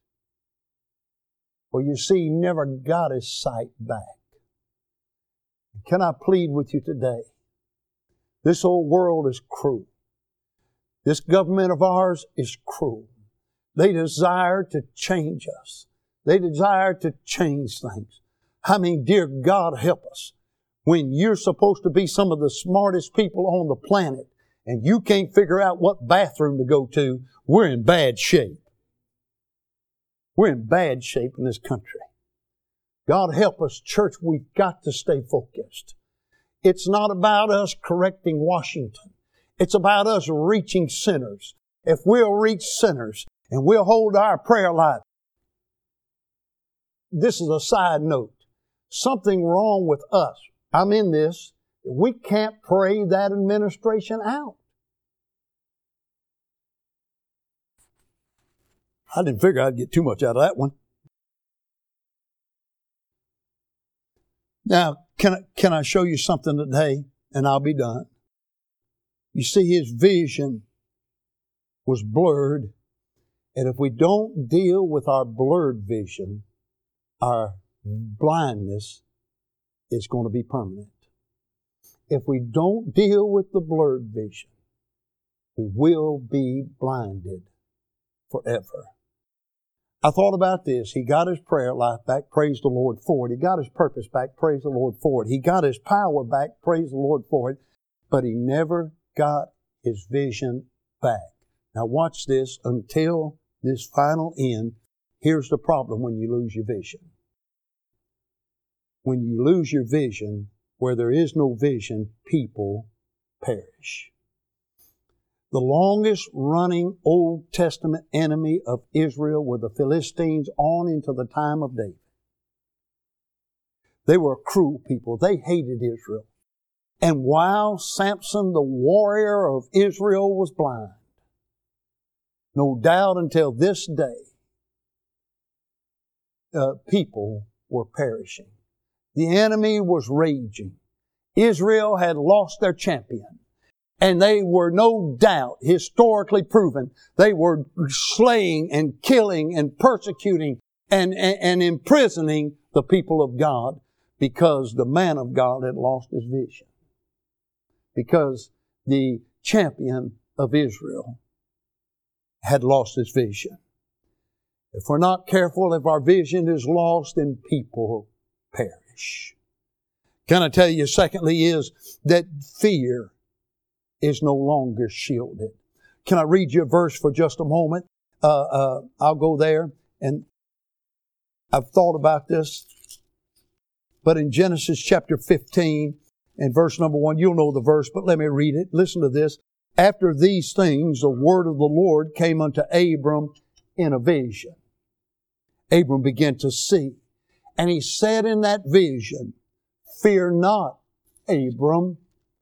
Well, you see, he never got his sight back. Can I plead with you today? This old world is cruel. This government of ours is cruel. They desire to change us. They desire to change things. I mean, dear God, help us. When you're supposed to be some of the smartest people on the planet and you can't figure out what bathroom to go to, we're in bad shape. We're in bad shape in this country. God help us, church, we've got to stay focused. It's not about us correcting Washington. It's about us reaching sinners. If we'll reach sinners and we'll hold our prayer life. This is a side note. Something wrong with us. I'm in this. We can't pray that administration out. I didn't figure I'd get too much out of that one. Now, can I, can I show you something today, and I'll be done? You see, his vision was blurred, and if we don't deal with our blurred vision, our blindness is going to be permanent. If we don't deal with the blurred vision, we will be blinded forever. I thought about this. He got his prayer life back, praise the Lord for it. He got his purpose back, praise the Lord for it. He got his power back, praise the Lord for it. But he never got his vision back. Now watch this until this final end. Here's the problem when you lose your vision. When you lose your vision, where there is no vision, people perish. The longest running Old Testament enemy of Israel were the Philistines on into the time of David. They were a cruel people. They hated Israel. And while Samson, the warrior of Israel, was blind, no doubt until this day, uh, people were perishing. The enemy was raging. Israel had lost their champion. And they were no doubt, historically proven, they were slaying and killing and persecuting and, and, and imprisoning the people of God because the man of God had lost his vision. Because the champion of Israel had lost his vision. If we're not careful, if our vision is lost, then people perish. Can I tell you, secondly, is that fear is no longer shielded. Can I read you a verse for just a moment? Uh, uh, I'll go there, and I've thought about this. But in Genesis chapter fifteen and verse number one, you'll know the verse, but let me read it. Listen to this. After these things, the word of the Lord came unto Abram in a vision. Abram began to see. And he said in that vision, "Fear not, Abram.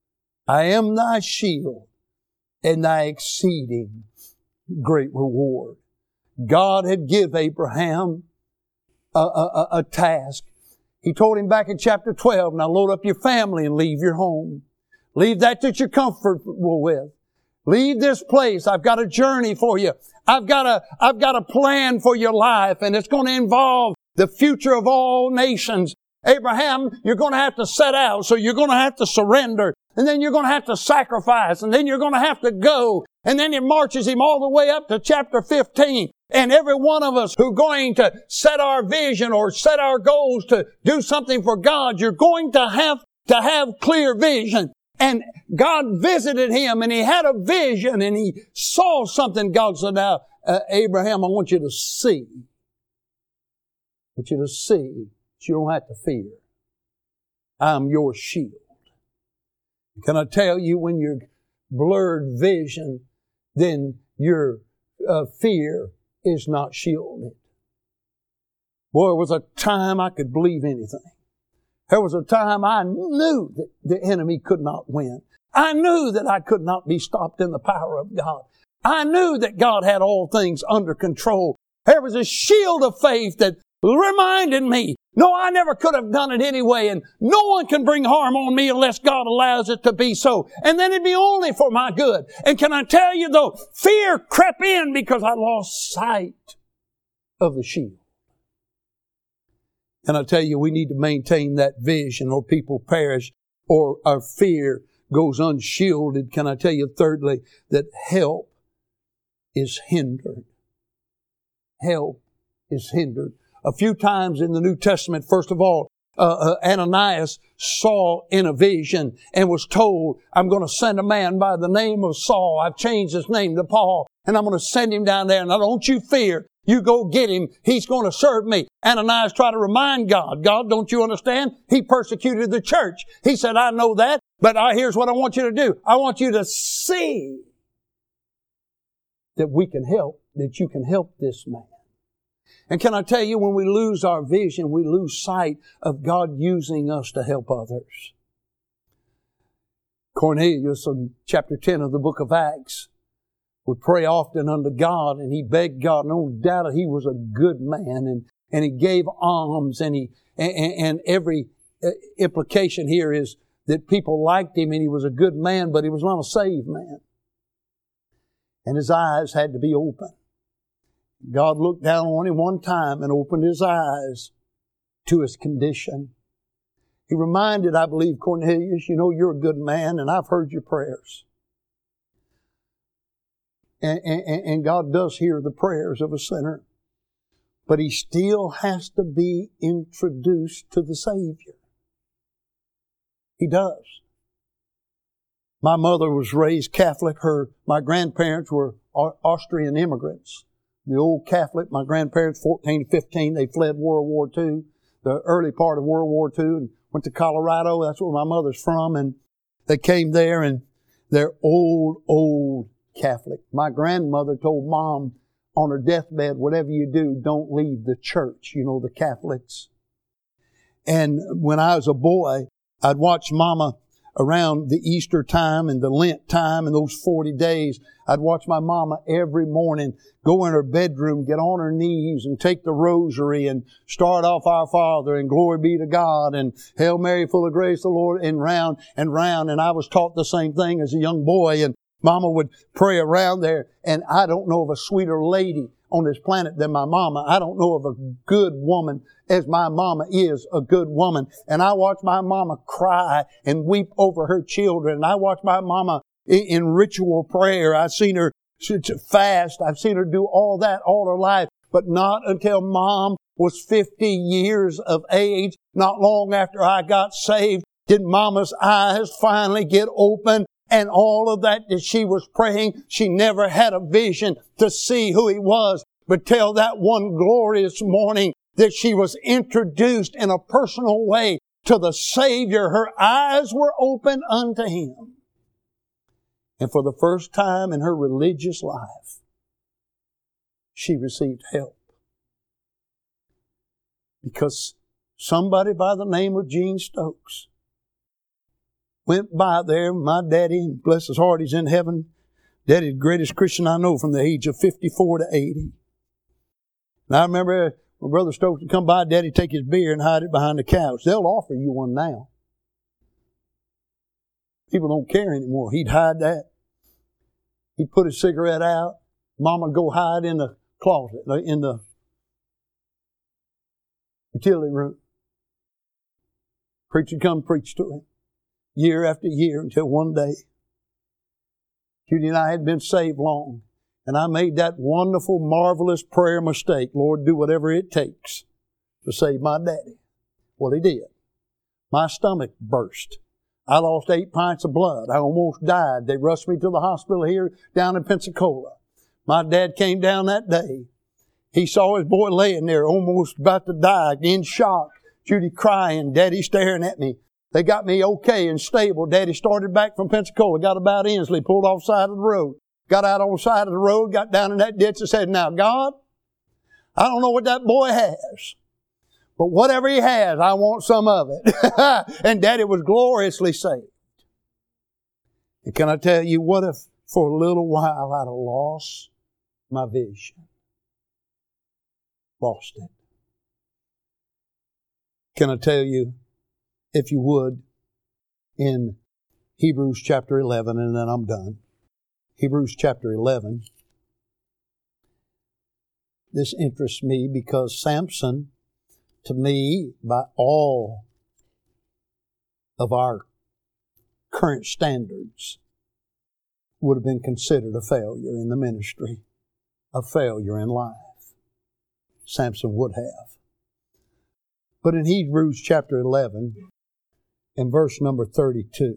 I am thy shield and thy exceeding great reward." God had given Abraham a, a, a task. He told him back in chapter twelve, "Now load up your family and leave your home. Leave that that you're comfortable with. Leave this place. I've got a journey for you. I've got a, I've got a plan for your life, and it's going to involve the future of all nations. Abraham, you're going to have to set out, so you're going to have to surrender. And then you're going to have to sacrifice. And then you're going to have to go." And then it marches him all the way up to chapter fifteen. And every one of us who are going to set our vision or set our goals to do something for God, you're going to have to have clear vision. And God visited him and he had a vision and he saw something. God said, "Now, uh, Abraham, I want you to see. I want you to see that you don't have to fear. I'm your shield." Can I tell you, when your blurred vision, then your uh, fear is not shielded. Boy, there was a time I could believe anything. There was a time I knew that the enemy could not win. I knew that I could not be stopped in the power of God. I knew that God had all things under control. There was a shield of faith that reminded me, no, I never could have done it anyway, and no one can bring harm on me unless God allows it to be so. And then it'd be only for my good. And can I tell you though, fear crept in because I lost sight of the shield. And I tell you, we need to maintain that vision or people perish or our fear goes unshielded. Can I tell you, thirdly, that help is hindered. help is hindered. A few times in the New Testament, first of all, uh, uh, Ananias saw in a vision and was told, I'm going to send a man by the name of Saul. I've changed his name to Paul, and I'm going to send him down there. Now don't you fear. You go get him. He's going to serve me. Ananias tried to remind God, God, don't you understand? He persecuted the church. He said, I know that, but I, here's what I want you to do. I want you to see that we can help, that you can help this man. And can I tell you, when we lose our vision, we lose sight of God using us to help others. Cornelius, in chapter ten of the book of Acts, would pray often unto God, and he begged God. No doubt he was a good man, and, and he gave alms, and he and, and every implication here is that people liked him, and he was a good man, but he was not a saved man. And his eyes had to be open. God looked down on him one time and opened his eyes to his condition. He reminded, I believe, Cornelius, you know, you're a good man, and I've heard your prayers. And, and, and God does hear the prayers of a sinner. But he still has to be introduced to the Savior. He does. My mother was raised Catholic. Her, my grandparents were Austrian immigrants. The old Catholic, my grandparents, fourteen to fifteen, they fled World War Two, the early part of World War Two, and went to Colorado. That's where my mother's from. And they came there, and they're old, old Catholic. My grandmother told Mom on her deathbed, whatever you do, don't leave the church, you know, the Catholics. And when I was a boy, I'd watch Mama around the Easter time and the Lent time and those forty days. I'd watch my mama every morning go in her bedroom, get on her knees and take the rosary and start off Our Father and glory be to God and Hail Mary full of grace the Lord, and round and round. And I was taught the same thing as a young boy, and Mama would pray around there. And I don't know of a sweeter lady on this planet than my mama. I don't know of a good woman as my mama is a good woman. And I watch my mama cry and weep over her children. And I watch my mama in, in ritual prayer. I've seen her fast. I've seen her do all that all her life. But not until Mom was fifty years of age, not long after I got saved, did Mama's eyes finally get open. And all of that that she was praying, she never had a vision to see who He was. But till that one glorious morning that she was introduced in a personal way to the Savior, her eyes were open unto Him. And for the first time in her religious life, she received help. Because somebody by the name of Gene Stokes went by there. My daddy, bless his heart, he's in heaven. Daddy's the greatest Christian I know from the age of fifty-four to eighty. And I remember when Brother Stokes would come by, Daddy'd take his beer and hide it behind the couch. They'll offer you one now. People don't care anymore. He'd hide that. He'd put his cigarette out. Mama would go hide in the closet, in the utility room. Preacher would come preach to him. Year after year, until one day, Judy and I had been saved long, and I made that wonderful, marvelous prayer mistake. Lord, do whatever it takes to save my daddy. Well, He did. My stomach burst. I lost eight pints of blood. I almost died. They rushed me to the hospital here down in Pensacola. My dad came down that day. He saw his boy laying there, almost about to die, in shock. Judy crying, Daddy staring at me. They got me okay and stable. Daddy started back from Pensacola, got about Inslee, pulled off the side of the road, got out on the side of the road, got down in that ditch and said, now, God, I don't know what that boy has, but whatever he has, I want some of it. And Daddy was gloriously saved. And can I tell you, what if for a little while I'd have lost my vision? Lost it. Can I tell you, if you would, in Hebrews chapter eleven, and then I'm done. Hebrews chapter eleven. This interests me because Samson, to me, by all of our current standards, would have been considered a failure in the ministry, a failure in life. Samson would have. But in Hebrews chapter eleven, in verse number thirty-two,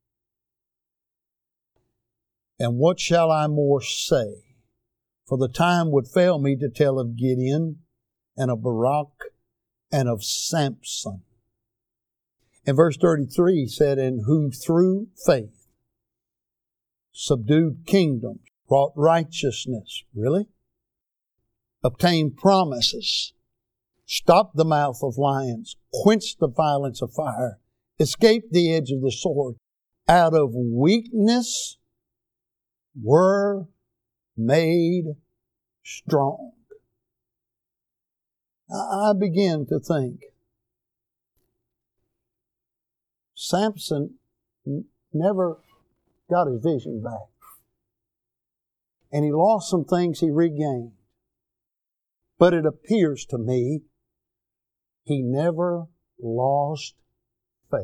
and what shall I more say? For the time would fail me to tell of Gideon and of Barak and of Samson. In verse thirty-three, he said, and who through faith subdued kingdoms, wrought righteousness, really? Obtained promises, stopped the mouth of lions, quenched the violence of fire, escaped the edge of the sword, out of weakness were made strong. I begin to think Samson never got his vision back. And he lost some things he regained. But it appears to me he never lost faith.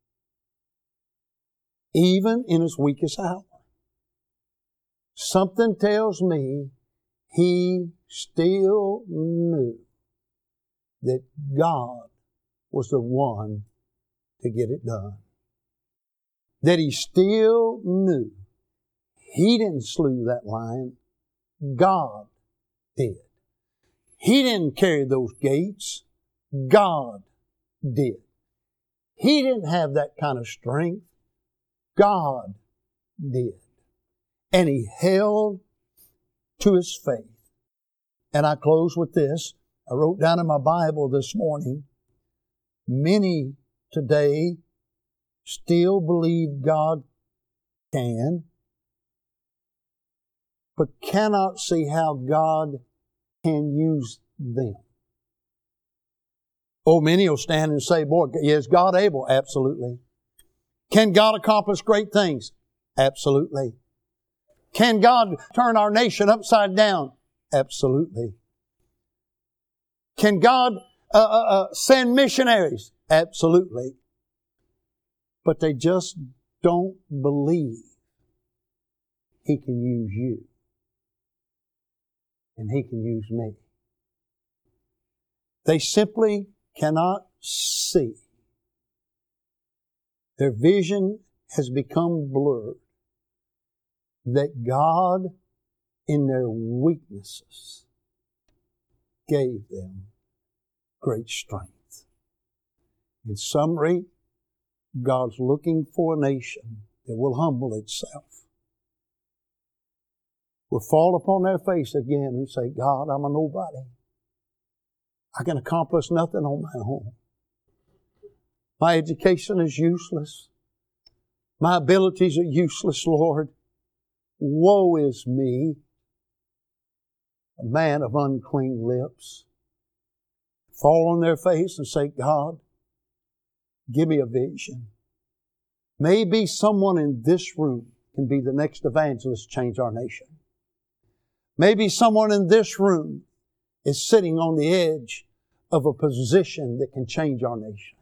Even in his weakest hour. Something tells me he still knew that God was the one to get it done. That he still knew he didn't slew that lion. God did. He didn't carry those gates. God did. He didn't have that kind of strength. God did. And he held to his faith. And I close with this. I wrote down in my Bible this morning, many today still believe God can, but cannot see how God can use them. Oh, many will stand and say, boy, is God able? Absolutely. Can God accomplish great things? Absolutely. Can God turn our nation upside down? Absolutely. Can God uh, uh, uh, send missionaries? Absolutely. But they just don't believe He can use you. And He can use me. They simply cannot see. Their vision has become blurred. That God, in their weaknesses, gave them great strength. In summary, God's looking for a nation that will humble itself, will fall upon their face again and say, God, I'm a nobody. I can accomplish nothing on my own. My education is useless. My abilities are useless, Lord. Woe is me, a man of unclean lips. Fall on their face and say, God, give me a vision. Maybe someone in this room can be the next evangelist to change our nation. Maybe someone in this room is sitting on the edge of a position that can change our nation.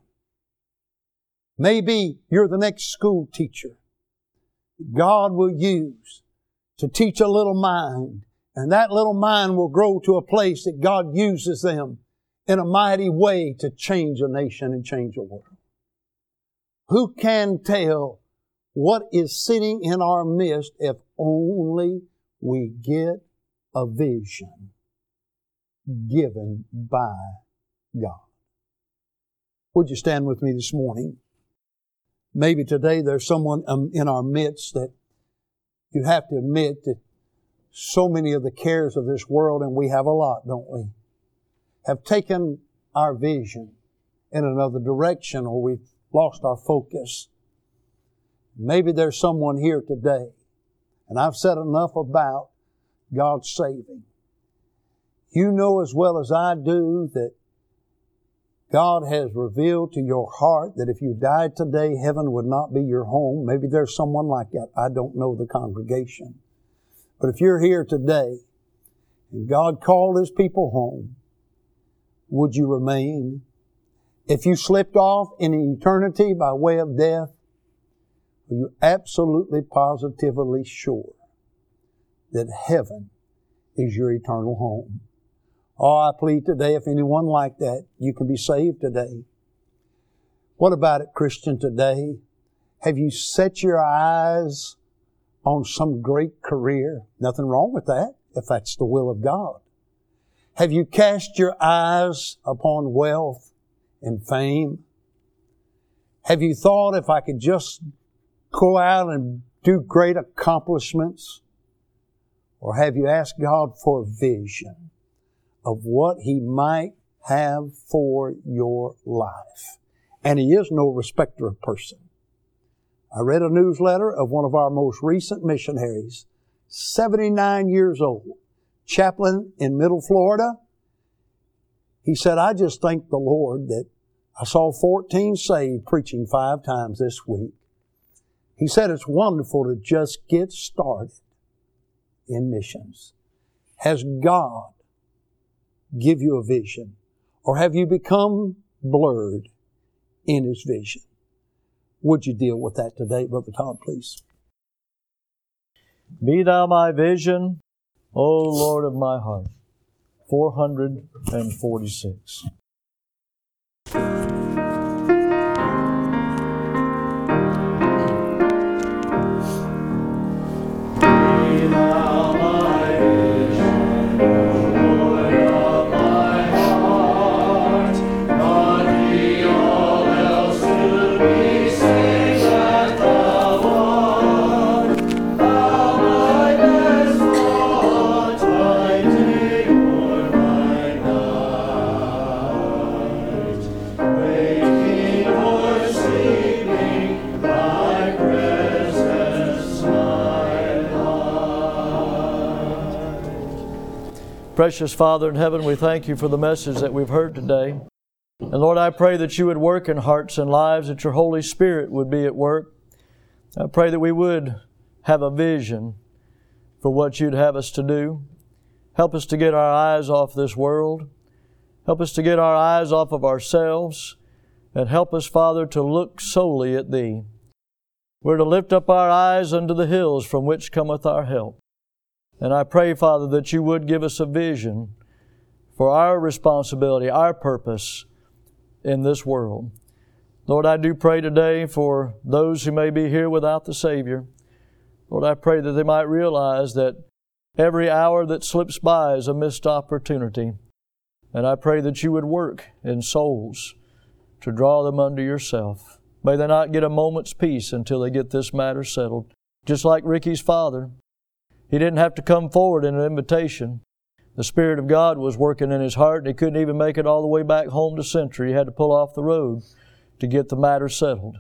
Maybe you're the next school teacher God will use to teach a little mind, and that little mind will grow to a place that God uses them in a mighty way to change a nation and change a world. Who can tell what is sitting in our midst if only we get a vision given by God? Would you stand with me this morning? Maybe today there's someone in our midst that you have to admit that so many of the cares of this world, and we have a lot, don't we, have taken our vision in another direction, or we've lost our focus. Maybe there's someone here today, and I've said enough about God's saving. You know as well as I do that God has revealed to your heart that if you died today, heaven would not be your home. Maybe there's someone like that. I don't know the congregation. But if you're here today and God called His people home, would you remain? If you slipped off in eternity by way of death, are you absolutely positively sure that heaven is your eternal home? Oh, I plead today, if anyone like that, you can be saved today. What about it, Christian, today? Have you set your eyes on some great career? Nothing wrong with that, if that's the will of God. Have you cast your eyes upon wealth and fame? Have you thought, if I could just go out and do great accomplishments? Or have you asked God for a vision of what He might have for your life? And He is no respecter of person. I read a newsletter of one of our most recent missionaries, seventy-nine years old, chaplain in Middle Florida. He said, I just thank the Lord that I saw fourteen saved preaching five times this week. He said, it's wonderful to just get started in missions. Has God give you a vision? Or have you become blurred in His vision? Would you deal with that today, Brother Todd, please? Be Thou my vision, O Lord of my heart. four hundred forty-six. Precious Father in heaven, we thank You for the message that we've heard today. And Lord, I pray that You would work in hearts and lives, that Your Holy Spirit would be at work. I pray that we would have a vision for what You'd have us to do. Help us to get our eyes off this world. Help us to get our eyes off of ourselves. And help us, Father, to look solely at Thee. We're to lift up our eyes unto the hills from which cometh our help. And I pray, Father, that You would give us a vision for our responsibility, our purpose in this world. Lord, I do pray today for those who may be here without the Savior. Lord, I pray that they might realize that every hour that slips by is a missed opportunity. And I pray that You would work in souls to draw them unto Yourself. May they not get a moment's peace until they get this matter settled. Just like Ricky's father. He didn't have to come forward in an invitation. The Spirit of God was working in his heart, and he couldn't even make it all the way back home to Century. He had to pull off the road to get the matter settled.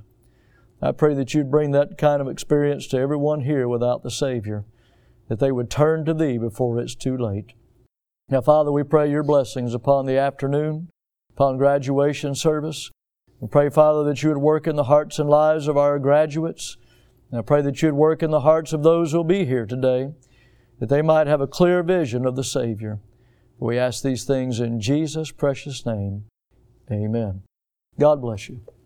I pray that You'd bring that kind of experience to everyone here without the Savior, that they would turn to Thee before it's too late. Now, Father, we pray Your blessings upon the afternoon, upon graduation service. We pray, Father, that You would work in the hearts and lives of our graduates. And I pray that You'd work in the hearts of those who will be here today, that they might have a clear vision of the Savior. We ask these things in Jesus' precious name. Amen. God bless you.